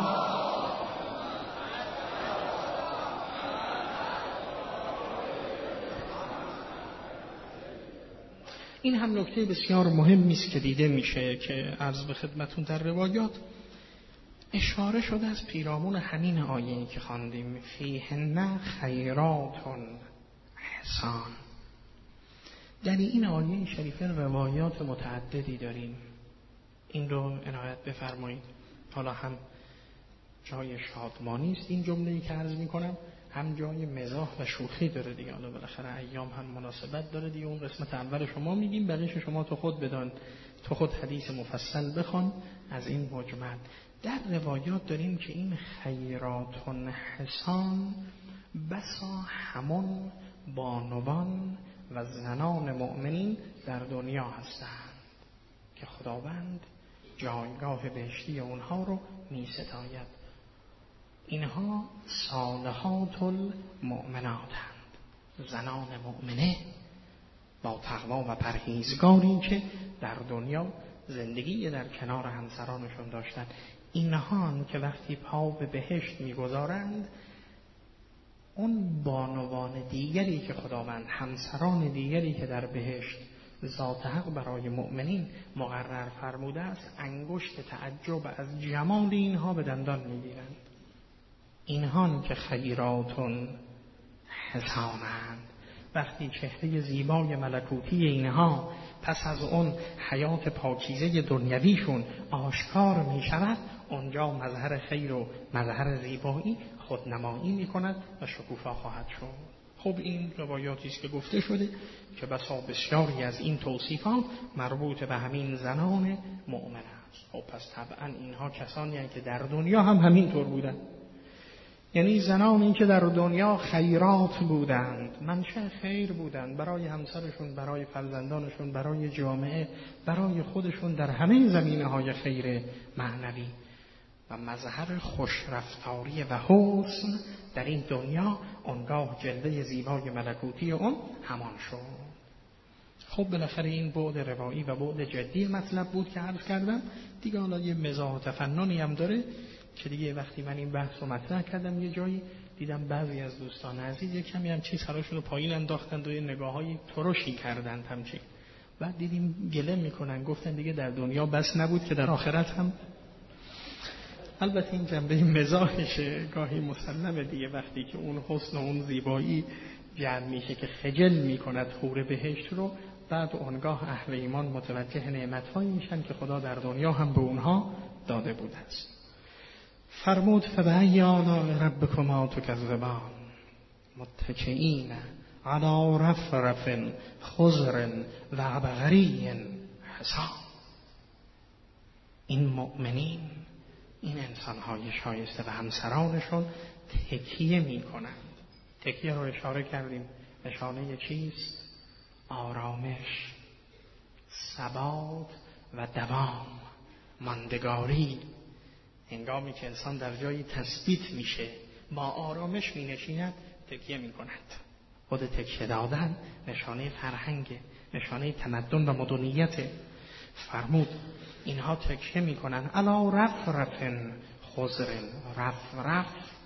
این هم نکته بسیار مهمی است که دیده میشه که عرض به خدمتون در روایات اشاره شده از پیرامون همین آیه‌ای که خواندیم، فیهن خیرات حسان. در این آیه شریفه روایات متعددی داریم، این رو عنایت بفرمایید. حالا هم جای شادمانی است این جمله‌ای که عرض میکنم، هم جای مزاح و شوخی داره دیگه. حالا بالاخره ایام هم مناسبت داره دیگه. اون قسمت اول شما میگیم، بقیه‌اش شما تو خود بدان، تو خود حدیث مفصل بخوان از این مجمل. در روایات داریم که این خیرات حسان بسا همون بانوان و زنان مؤمنین در دنیا هستند که خداوند جایگاه بهشتی اونها رو می ستاید. اینها صالحات المؤمناتند، زنان مؤمنه با تقوا و پرهیزگاری که در دنیا زندگی در کنار همسرانشون داشتن. اینها که وقتی پا به بهشت میگذارند، اون بانوان دیگری که خداوند، همسران دیگری که در بهشت ذات حق برای مؤمنین مقرر فرموده است، انگشت تعجب از جمال اینها به دندان میگیرند. اینها که خیراتون حسانند، وقتی چهره زیبای ملکوتی اینها پس از اون حیات پاکیزه دنیویشون آشکار می شود، اونجا مظهر خیر و مظهر زیبایی خودنمایی می کند و شکوفا خواهد شد. خب این روایاتی است که گفته شده که بسا بسیاری از این توصیفات مربوط به همین زنان مؤمن است. خب پس طبعا اینها کسانی هستند که در دنیا هم همینطور بودند، یعنی زنانی که در دنیا خیرات بودند، منشأ خیر بودند برای همسرشون، برای فرزندانشون، برای جامعه، برای خودشون در همه زمینه‌های خیر معنوی و مظهر خوشرفتاری و حسن در این دنیا، آنگاه جلوه زیبای ملکوتی اون همان شد. خب بالاخره این بعد روایی و بعد جدی مطلب بود که عرض کردم دیگه. حالا یه مزاح و تفننی هم داره که دیگه وقتی من این بحث رو مطرح کردم یه جایی دیدم بعضی از دوستان عزیز یک کمی هم چیز سراشون رو پایین انداختند و یه نگاه‌های ترشی کردند همچین. بعد دیدیم گله میکنن، گفتن دیگه در دنیا بس نبود که در آخرت هم. البته این جنبه مزاحشه، گاهی مسلمه دیگه، وقتی که اون حسن و اون زیبایی جمع میشه که خجل میکند حور بهشت رو، بعد اونگاه اهل ایمان متوجه نعمت‌هایی میشن که خدا در دنیا هم به اونها داده بوده است. فرمود فبأی آلاء ربکما تکذبان متکئین علی رفرف خضر و عبقری حسان. این مؤمنین این انسان‌های شایسته و همسرانشون تکیه می‌کنند. تکیه رو اشاره کردیم، نشانه چیست؟ آرامش، ثبات و دوام، ماندگاری. هنگامی که انسان در جایی تثبیت میشه، با آرامش مینشیند، تکیه می‌کند. خود تکیه دادن نشانه فرهنگ، نشانه تمدن و مدنیت. فرمود اینها تکیه میکنن علی رفرفن خضرن. رفرف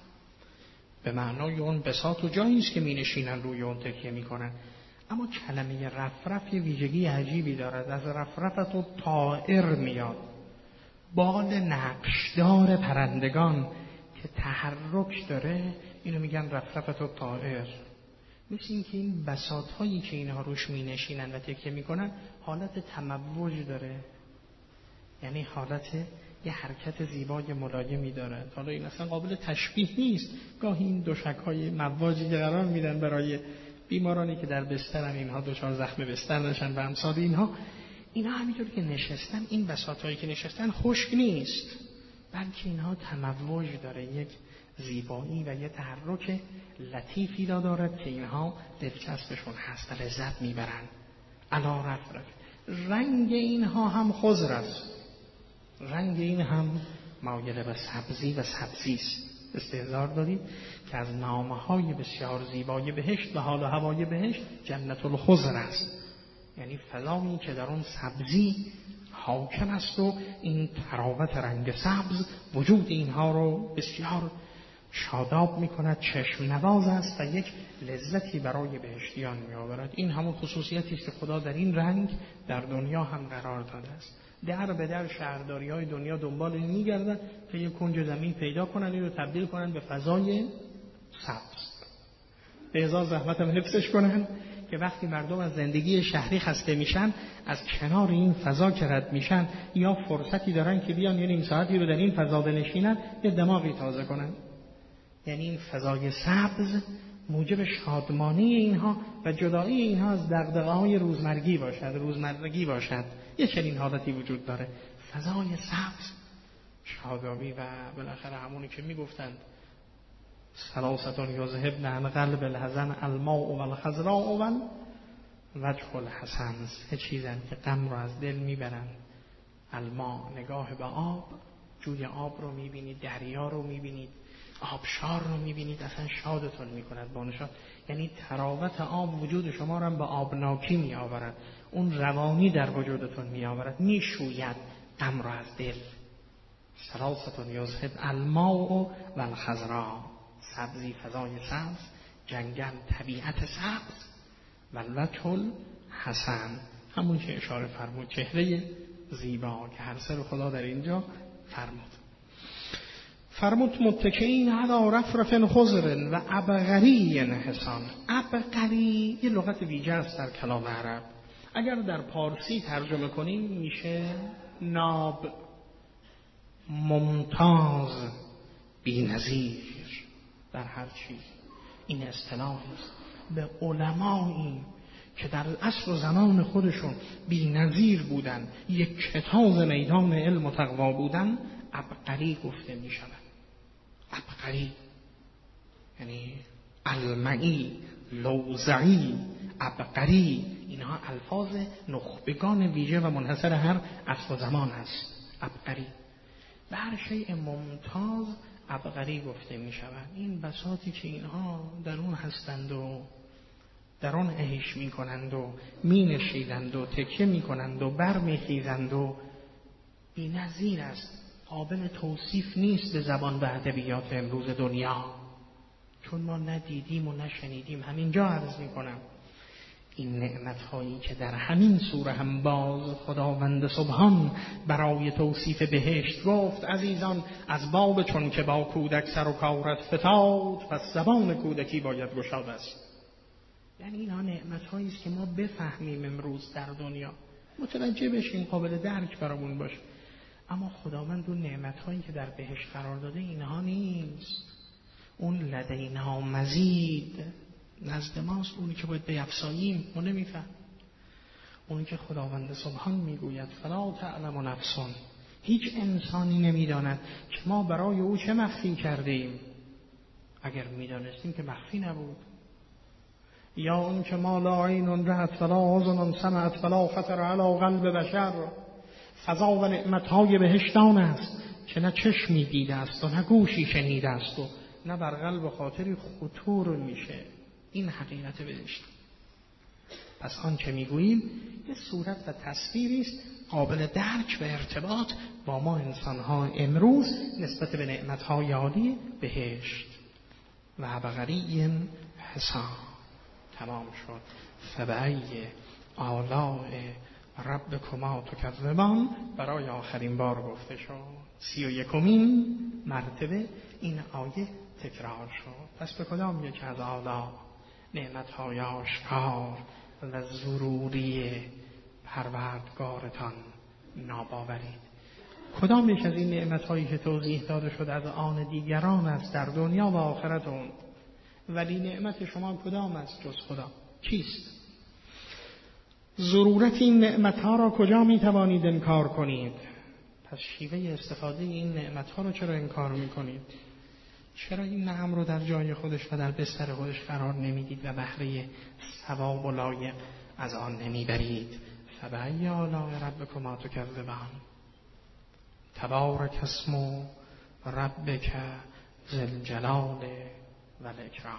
به معنای اون بساط و جایی است که می نشینن روی اون تکیه میکنن. اما کلمه رفرف یه ویژگی عجیبی دارد. از رفرفت و طائر میاد، بال نقشدار پرندگان که تحرک داره، اینو میگن رفرفت و طائر. مثل این که این بساط هایی که اینها روش می نشینن و تکیه میکنن حالت تموج داره، یعنی حالت یه حرکت زیبای ملایمی داره. حالا این اصلا قابل تشبیه نیست. گاهی این دوشک‌های مواجی که قرار میدن برای بیمارانی که در بسترن، اینها دچار زخم بستر نشن و امثال اینها همینطور که نشستن، این بساط‌هایی که نشستن خشک نیست، بلکه اینها تموج داره، یک زیبایی و یه تحرک لطیفی را دارد که اینها دلچسبشون هست و لذت میبرن. علا رفرف. رنگ اینها هم خضر است، رنگ این هم مایل به سبزی و سبزی است. استحضار دارید که از نامه‌های بسیار زیبای بهشت و حال و هوای بهشت جنت الخضر است، یعنی فضایی که در اون سبزی حاکم است و این تراوت رنگ سبز وجود اینها رو بسیار شاداب می‌کند، چشم نواز است و یک لذتی برای بهشتیان می‌آورد. این همون خصوصیتی است که خدا در این رنگ در دنیا هم قرار داده است. در به در شهرداری‌های دنیا دنبال این می‌گردن که یک کنج زمین پیدا کنن، این رو تبدیل کنن به فضای سبز. به هزار زحمت هم حفظش کنن که وقتی مردم از زندگی شهری خسته میشن، از کنار این فضا که رد میشن یا فرصتی دارن که بیان یه نیم ساعتی رو در این فضا بنشینن، یه دماغی تازه کنن. یعنی این فضای سبز موجب شادمانی اینها و جدایی اینها از دغدغه‌های روزمرگی باشد. یه چنین حالتی وجود داره، فضای سبز، شادابی و بالاخره همونی که میگفتند ثلاثه یذهبن عن قلب الحزن الماء والخضراء والوجه الحسن. سه چیزن که غم رو از دل میبرن. الماء، نگاه به آب، جوی آب رو میبینید، دریا رو میبینید، آبشار رو میبینید، اصلا شادتون میکند با نشاط. یعنی تراوت آب وجود شما رو به آبناکی میآورد، اون روانی در وجودتون میآورد، میشوید غم رو از دل. ثلاثه یذهب الماء والخضراء، سبزی، فضای سبز، جنگل، طبیعت سبز، و الوجه الحسن، همون که اشاره فرمود، چهره زیبا که هر سر خدا در اینجا فرمود متکئین علی رفرف خضر و عبقری حسان. عبقری یه لغت ویژه است در کلام عرب. اگر در پارسی ترجمه کنیم میشه ناب، ممتاز، بی‌نظیر در هر چیز. این اصطلاح است به علمایی که در عصر و زمان خودشون بی‌نظیر بودن، یک کتاب میدان علم و تقوا بودن، عبقری گفته می شود. عبقری یعنی المعی، لوزعی، عبقری، اینها الفاظ نخبگان ویژه و منحصر هر عصر و زمان است. عبقری به هر شیء ممتاز عبقری گفته می شود. این بساطی که اینها در اون هستند و در اون عیش می کنند و می نشیدند و تکیه می کنند و بر می خیزند و بی نظیر است، قابل توصیف نیست به زبان و ادبیات امروز دنیا، چون ما ندیدیم و نشنیدیم. همینجا عرض می کنم این نعمت‌هایی که در همین سوره هم باز خداوند سبحان برای توصیف بهشت گفت عزیزان از باب چون که با کودک سر و کارت فتاد و زبان کودکی باید گشاد است. یعنی اینها نعمت‌هایی است که ما بفهمیم امروز در دنیا، متوجه بشیم، قابل درک برامون باشه. اما خداوند اون نعمت‌هایی که در بهشت قرار داده اینها نیست. اون لدینا مزید نزد ماست، اونی که باید بیفزاییم ما نمیفهم. اونی که خداوند سبحان میگوید فلا تعلم نفس، هیچ انسانی نمیداند که ما برای او چه مخفی کردیم. اگر میدانستیم که مخفی نبود. یا اون که ما لا عین رأت ولا اذن سمعت ولا خطر علی قلب بشر، فضا و نعمتهای بهشتان است که نه چشمی دیده است و نه گوشی شنیده است و نه بر قلب خاطری خطور میشه. این حقیقت بهشت. پس آن که میگوییم یه صورت و تصویری است قابل درک و ارتباط با ما انسان‌ها امروز نسبت به نعمت‌های عالی بهشت. و بقری حسان. تمام شد. فبأی آلاء ربکما تکذبان برای آخرین بار گفته شد. 31مین مرتبه این آیه تکرار شد. پس به کدام یک از آلاء، نعمت‌های آشکار و ضروری پروردگارتان ناباورید؟ کدام یک از این نعمت‌هایی که توضیح داده شد از آن دیگران است در دنیا و آخرتون؟ ولی نعمت شما کدام است جز خدا؟ چیست؟ ضرورت این نعمت‌ها را کجا می‌توانید انکار کنید؟ پس شیوه استفاده این نعمت‌ها رو چرا انکار می‌کنید؟ چرا این نعم رو در جای خودش و در بستر خودش قرار نمیدید و بهره ثواب و لایق از آن نمیبرید؟ فبأی آلاء ربکما تکذبان. تبارک اسم ربک ذی الجلال و الاکرام.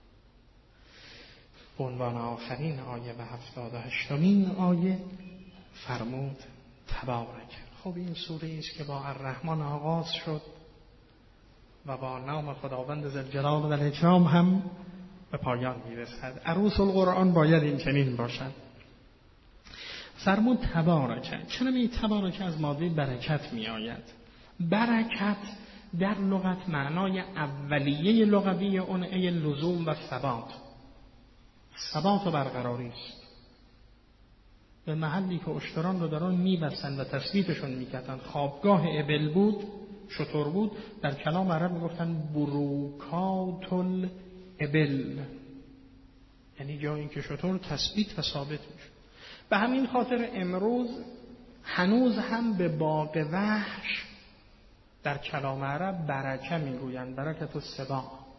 به عنوان آخرین آیه و 78مین آیه فرمود تبارک. خب این سوره است که با الرحمن آغاز شد و با نام خداوند ذوالجلال و الاکرام هم به پایان میرسد. عروس القرآن باید این چنین باشد. فرمود تبارک. چرا می تبارک از ماده برکت می آید؟ برکت در لغت معنای اولیه لغوی اون ای لزوم و ثبات. ثبات و برقراری است. به محلی که اشتران رو درون میبستن و تثبیتشون میکردن. خوابگاه ابل بود، شتر بود، در کلام عرب میگفتن بروکات الابل، یعنی جایی که شتر تثبیت و ثابت میشه. به همین خاطر امروز هنوز هم به باغ وحش در کلام عرب برکه میگویند. برکت السباع.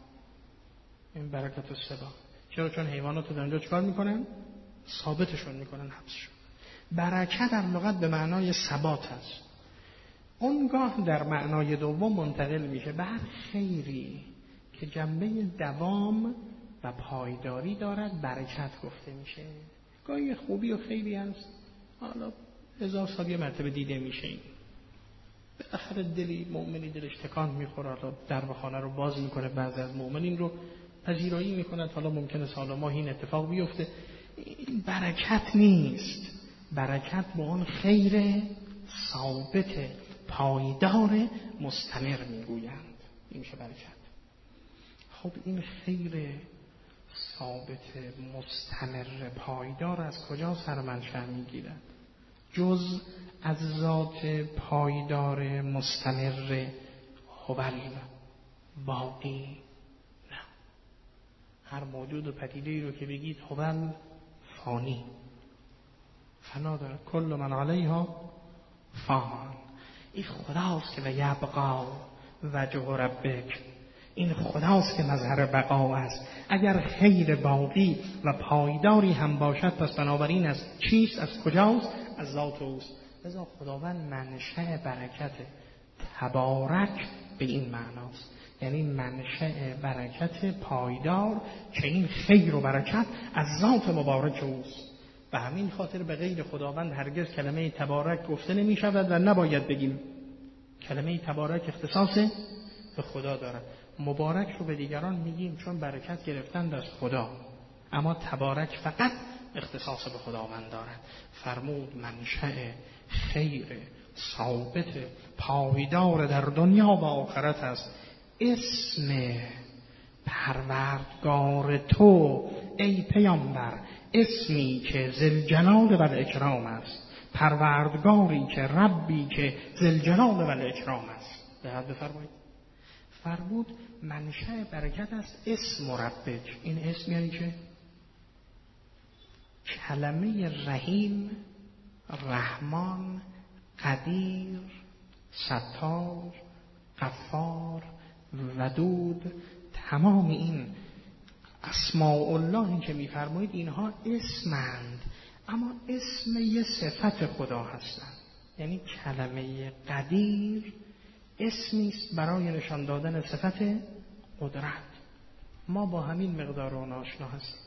این برکت السباع. چرا؟ چون حیوانات در اونجا چکار میکنن؟ ثابتشون میکنن، حبسشون. برکت در لغت به معنای ثبات است. اونگاه در معنای دوم منتقل میشه به هر خیری که جنبه دوام و پایداری دارد برکت گفته میشه. گاهی خوبی و خیری هست حالا 1000 سال یه مرتبه دیده میشه. این بالاخره دلی مؤمنی دلش تکان میخوره، حالا درب خانه رو باز میکنه، بعضی از مؤمنین رو پذیرایی میکنه، حالا ممکنه سال و ماه این اتفاق بیفته. این برکت نیست. برکت با اون خیر ثابت پایدار مستمر میگویند. این میشه برکت. خب این خیر ثابت مستمر پایدار از کجا سرمنشأ میگیرد؟ جز از ذات پایدار مستمر هوال باقی نه. هر موجود و پدیده‌ای رو که بگید هوال فانی، فنا دارد. کل من علیها فان. این خداست که و یبقا وجه ربک. این خداست که مظهر بقا است. اگر خیر باقی و پایداری هم باشد پس بنابراین از چیست؟ از کجاست؟ از ذات اوست. لذا خداوند منشأ برکت. تبارک به این معناست، یعنی منشأ برکت پایدار که این خیر و برکت از ذات مبارک اوست. به همین خاطر به غیر خداوند هرگز کلمه تبارک گفته نمی شود و نباید بگیم. کلمه تبارک اختصاص به خدا دارد. مبارک رو به دیگران میگیم چون برکت گرفتند از خدا، اما تبارک فقط اختصاص به خداوند دارد. فرمود منشأ خیر ثابت پایدار در دنیا و آخرت است. اسم پروردگار تو ای پیامبر اسمی که ذوالجلال و الاکرام است، پروردگاری که ربی که ذوالجلال و الاکرام است. دقت بفرمایید. فرمود منشأ برکت است اسم ربک. این اسم یعنی چه؟ کلمه رحیم، رحمان، قدیر، ستار، غفار، ودود، تمام این اسماء الله که می‌فرمایید اینها اسمند، اما اسم یه صفت خدا هستند. یعنی کلمه قدیر اسمی است برای نشان دادن صفت قدرت. ما با همین مقدار اون آشنا هستیم.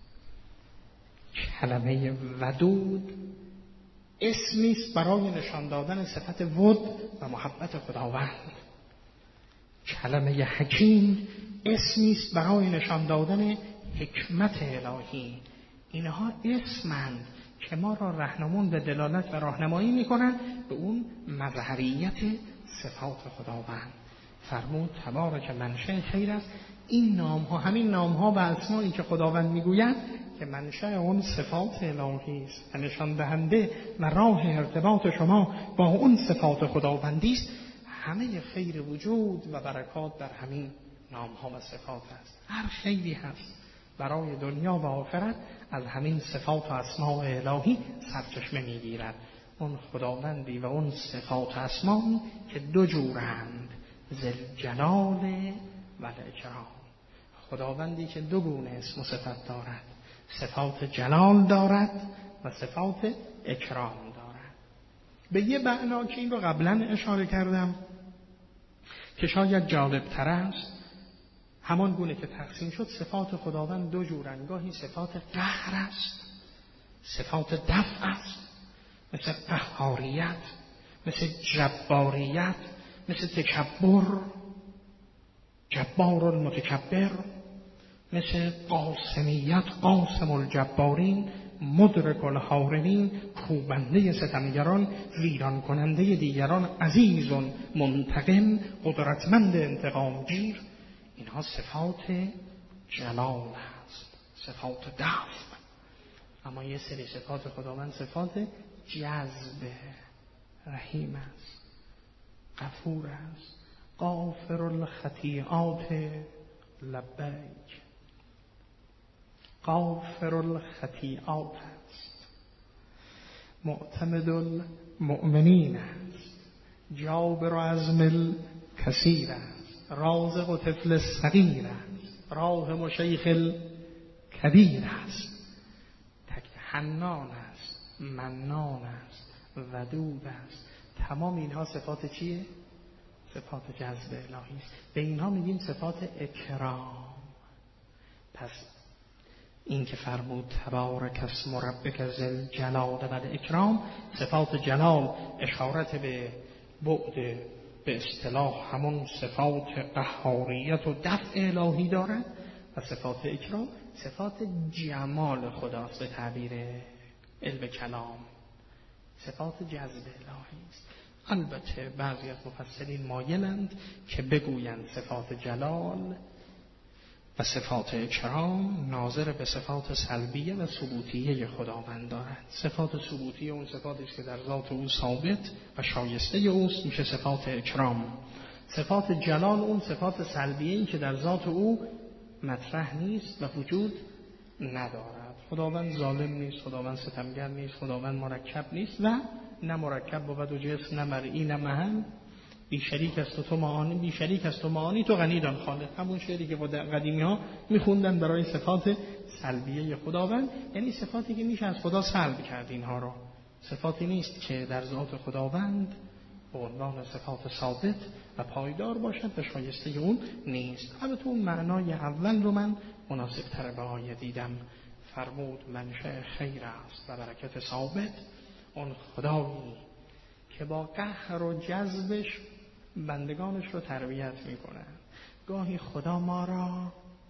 کلمه ودود اسمی است برای نشان دادن صفت ود و محبت خداوند. کلمه حکیم اسمی است برای نشان دادن حکمت الهی. اینها اسمند که ما را رهنمون به دلالت و راهنمایی میکنند به اون مظهریت صفات خداوند. فرمود تبارک منشأ خیر است. این نام ها، همین نام ها و اسمایی که خداوند میگوید که منشأ اون صفات الهی است و نشان دهنده و راه ارتباط شما با اون صفات خداوندی است. همه خیر وجود و برکات در همین نام ها و صفات است. هر خیری هست برای دنیا و آخرت از همین صفات و اسماء الهی سرچشمه میگیرد. اون خداوندی و اون صفات و اسمایی که دو جورند، ذوالجلال و الاکرام. خداوندی که دو گونه اسم و صفت دارد، صفات جلال دارد و صفات اکرام دارد. به یه معنا که این رو قبلا اشاره کردم که شاید جالب تر است، همان گونه که تقسیم شد صفات خداوند دو جورند. گاهی صفات قهر است، صفات دفع است، مثل قهاریت، مثل جباریت، مثل تکبر، جبار المتکبر، مثل قاسمیت، قاسم الجبارین، مدرک الحارمین، کوبنده ستمگران، ویران کننده دیگران، عزیز منتقم، قدرتمند انتقامگیر. اینها صفات جلال است، صفات دفع. اما یه سری صفات خداوند صفات جذب، رحیم است، غفور است، غافر الخطیئات، لبیک، غافر الخطیئات است، معتمد المؤمنین است، جابر عزم الکثیر است، رازق و طفل صغیر است، راحم شیخ الکبیر است، حنان است، منان است، ودود است. تمام اینها صفات چیه؟ صفات جذب الهی است. به اینها میگیم صفات اکرام. پس این که فرمود تبارک اسم ربک ذی الجلال و الاکرام، صفات جلال اشارت به بعد به اصطلاح همون صفات قهاریت و دفع الهی دارد و صفات اکرام صفات جمال خداست. به تعبیر علم کلام صفات جذب الهی است. البته بعضی از مفسرین مایلند که بگویند صفات جلال و صفات اکرام ناظر به صفات سلبیه و ثبوتیه خداوند دارد. صفات ثبوتیه اون صفاتی است که در ذات او ثابت و شایسته اوست، میشه صفات اکرام. صفات جلال اون صفات سلبیه ای که در ذات او مطرح نیست و وجود ندارد. خداوند ظالم نیست، خداوند ستمگر نیست، خداوند مرکب نیست و نه مرکب بود و جسم، نه مرئی نه محل. بی شریک است و تو معانی، بی شریک است و معانی تو غنیدان خالق. همون شعری که قدیمی ها میخوندن برای صفات سلبیه خداوند، یعنی صفاتی که میشه از خدا سلب کرد. اینها رو صفاتی نیست که در ذات خداوند به عنوان صفات ثابت و پایدار باشد و شایسته اون نیست. البته اون معنای اول رو من مناسب تر به آیه دیدم. فرمود منشأ خیر است و برکت ثابت. اون خدایی که با قهر و جذبش بندگانش رو تربیت میکنه. گاهی خدا ما را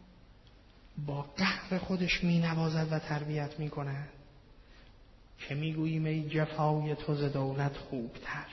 با قهر خودش مینوازد و تربیت میکنه که میگوییم ای جفای تو ز دولت خوبتر،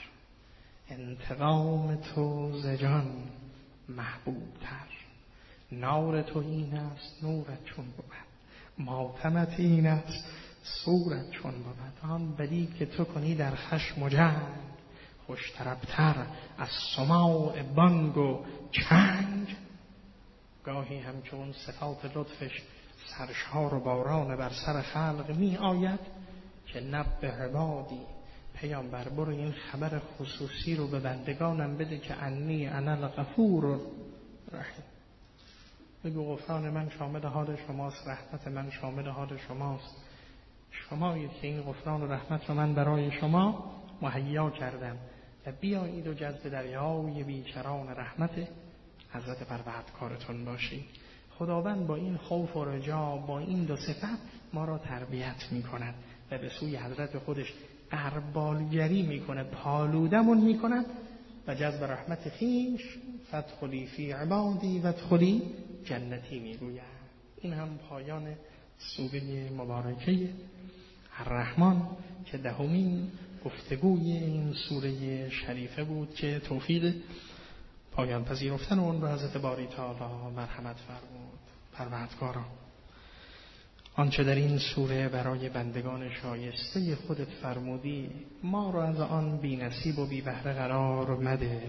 انتقام تو ز جان محبوبتر، نار تو این است نورت چون بود، ماتمت این است سورت چون بود. آن بدی که تو کنی در خشم و جنگ، خوشتربتر از سماع بانگ و چنگ. گاهی همچون صفات لطفش سرشار و باران بر سر خلق می آید که نبه عبادی پیامبر برو این خبر خصوصی رو به بندگانم بده که انی انا الغفور رحیم. بگو غفران من شامل حال شماست، رحمت من شامل حال شماست، شمایید که این غفران و رحمت رو من برای شما مهیا کردم و بیایید و جذب دریای بیکران رحمت حضرت پروردگارتون باشید. خداوند با این خوف و رجا، با این دو صفت ما را تربیت می کند و به سوی حضرت خودش اربالگری می کند، پالودمون می کند و جذب رحمت خیش فادخلی فی عبادی وادخلی جنتی می گوید. این هم پایان سوره مبارکه الرحمن که دهمین گفتگوی این سوره شریفه بود که توفیق پایان پذیرفتن اون به حضرت باری تعالی مرحمت فرمود. پروردگارا آنچه در این سوره برای بندگان شایسته خودت فرمودی ما را از آن بی نصیب و بی بهره قرار مده.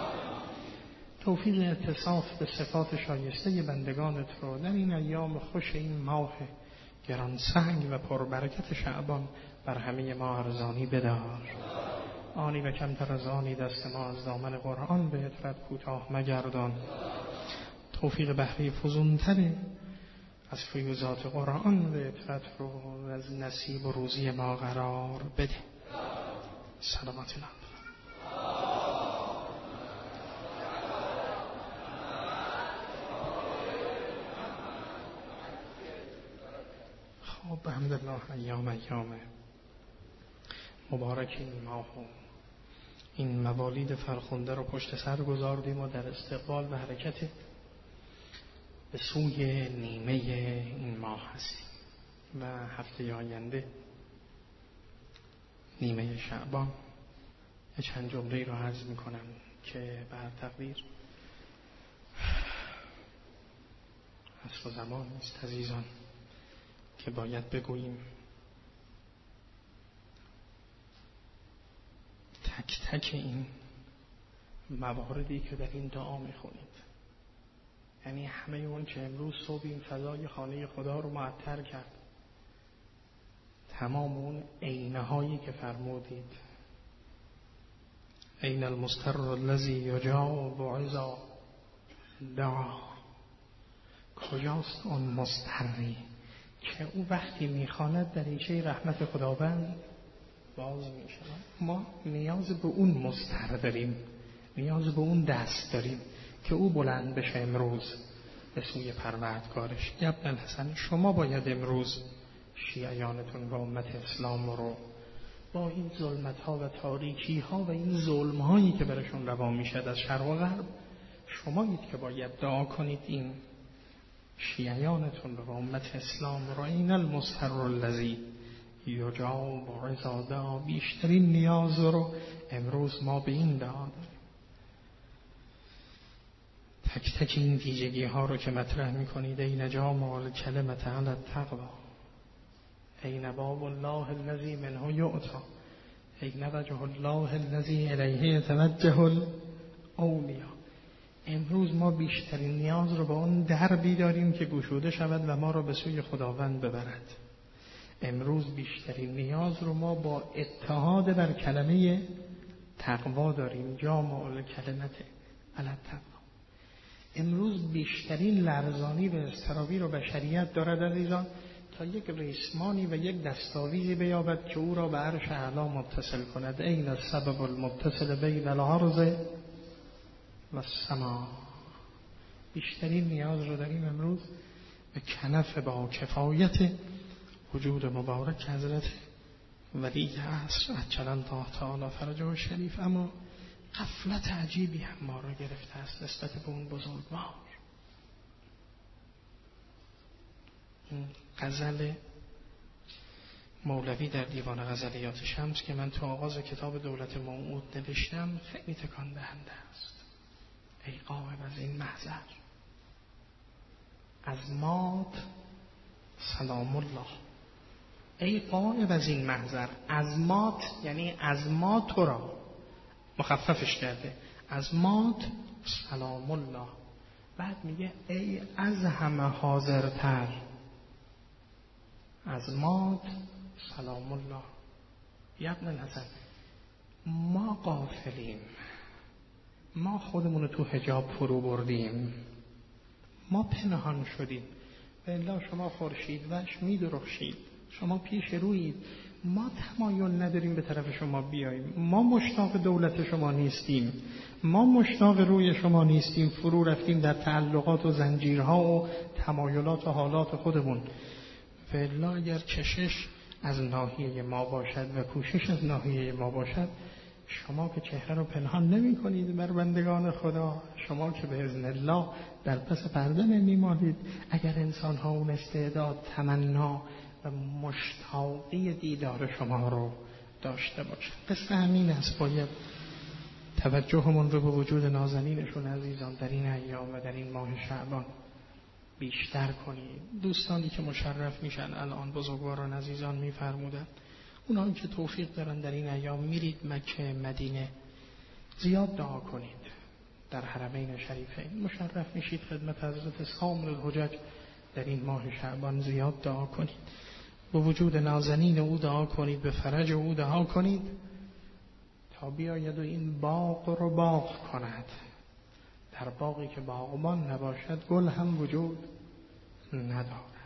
توفیق اتصاف به صفات شایسته بندگانت رو در این ایام خوش این ماه گران سنگ و پربرکت شعبان بر همه ما ارزانی بدار. آنی و کمتر از آنی دست ما از دامن قرآن به اطرت کوتاه مگردان. توفیق بحری فزونتر از فیوزات قرآن به اطرت رو از نصیب و روزی ما قرار بده. سلامت الله. خب الحمدلله ایام مبارک این ماه و این موالید فرخنده رو پشت سر گذاردیم و در استقبال و حرکت به سوی نیمه این ماه هستیم و هفته آینده نیمه شعبان. چند جمله رو عرض میکنم که بر تقدیر عصر و زمان است عزیزان که باید بگوییم. تک تک این مواردی که در این دعا میخونید، یعنی همه اون که امروز صبح این فضای خانه خدا رو معطر کرد، تمام اون عینه هایی که فرمودید، عین المستر الذی یجاب اذا دعا، کجاست اون مستری که او وقتی میخواند دریچه رحمت خداوند باز میشه؟ ما نیاز به اون مستر داریم، نیاز به اون دست داریم که او بلند بشه امروز به سوی پروردگارش. ابن الحسن شما باید امروز شیعیانتون و امت اسلام رو با این ظلمت ها و تاریکی ها و این ظلم هایی که برشون روا میشد از شرق و غرب، شمایید که باید دعا کنید این شیعیانتون و امت اسلام رو این المستر الذی یجاب اذا دعا، بیشترین نیاز رو امروز ما به این دعا داریم. تک تک این ویژگی ها رو که مطرح میکنید، این جامع الکلمة علی التقوی، این باب الله الذی منه یعطی، این وجه الله الذی الیه یتوجه الاولیا. امروز ما بیشترین نیاز رو به اون دربی داریم که گشوده شود و ما رو به سوی خداوند ببرد. امروز بیشترین نیاز رو ما با اتحاد بر کلمه تقوا داریم، جامع الکلمة علی التقوی. امروز بیشترین لرزانی و اضطرابی رو بشریت دارد عزیزان تا یک ریسمانی و یک دستاویزی بیابد که او را به عرش اعلی متصل کند. این السبب المتصل بین الارض و السماء. بیشترین نیاز رو داریم امروز به کنف با کفایت وجود مبارک حضرت ولی عصر عجل الله تعالی فرجه شریف. اما غفلت عجیبی هم ما را گرفته است نسبت به اون بزرگوار. این غزل مولوی در دیوان غزلیات شمس که من تو آغاز کتاب دولت موعود نوشتم خیلی تکان دهنده است. ای قائم از این محضر، از مات سلام الله. ای قائم از این محضر، از مات یعنی از ما تو را مخففش کرده، از مات سلام الله. بعد میگه ای از همه حاضرتر، از مات سلام الله. ابن الحسن ما غافلیم، ما خودمون رو تو حجاب فرو بردیم، ما پنهان شدیم. و الا شما خورشید وش می درخشید، شما پیش رویید، ما تمایل نداریم به طرف شما بیاییم، ما مشتاق دولت شما نیستیم، ما مشتاق روی شما نیستیم، فرو رفتیم در تعلقات و زنجیرها و تمایلات و حالات خودمون. و الا اگر کشش از ناحیه ما باشد و کوشش از ناحیه ما باشد، شما که چهره رو پنهان نمی کنید بر بندگان خدا، شما که به اذن الله در پس پرده نمی مانید. اگر انسان ها اون استعداد، تمنا و مشتاقی دیدار شما رو داشته باشد. قصه همین است. باید توجهمون رو به وجود نازنینشون عزیزان در این ایام و در این ماه شعبان بیشتر کنید. دوستانی که مشرف میشن الان بزرگواران عزیزان میفرمودن، اونایی که توفیق دارن در این ایام میرید مکه مدینه، زیاد دعا کنید. در حرمین شریفین مشرف میشید خدمت حضرت سامر الحجج در این ماه شعبان، زیاد دعا کنید. به وجود نازنین او دعا کنید، به فرج او دعا کنید تا بیاید و این باغ رو باغ کند. در باغی که باغبان نباشد گل هم وجود ندارد.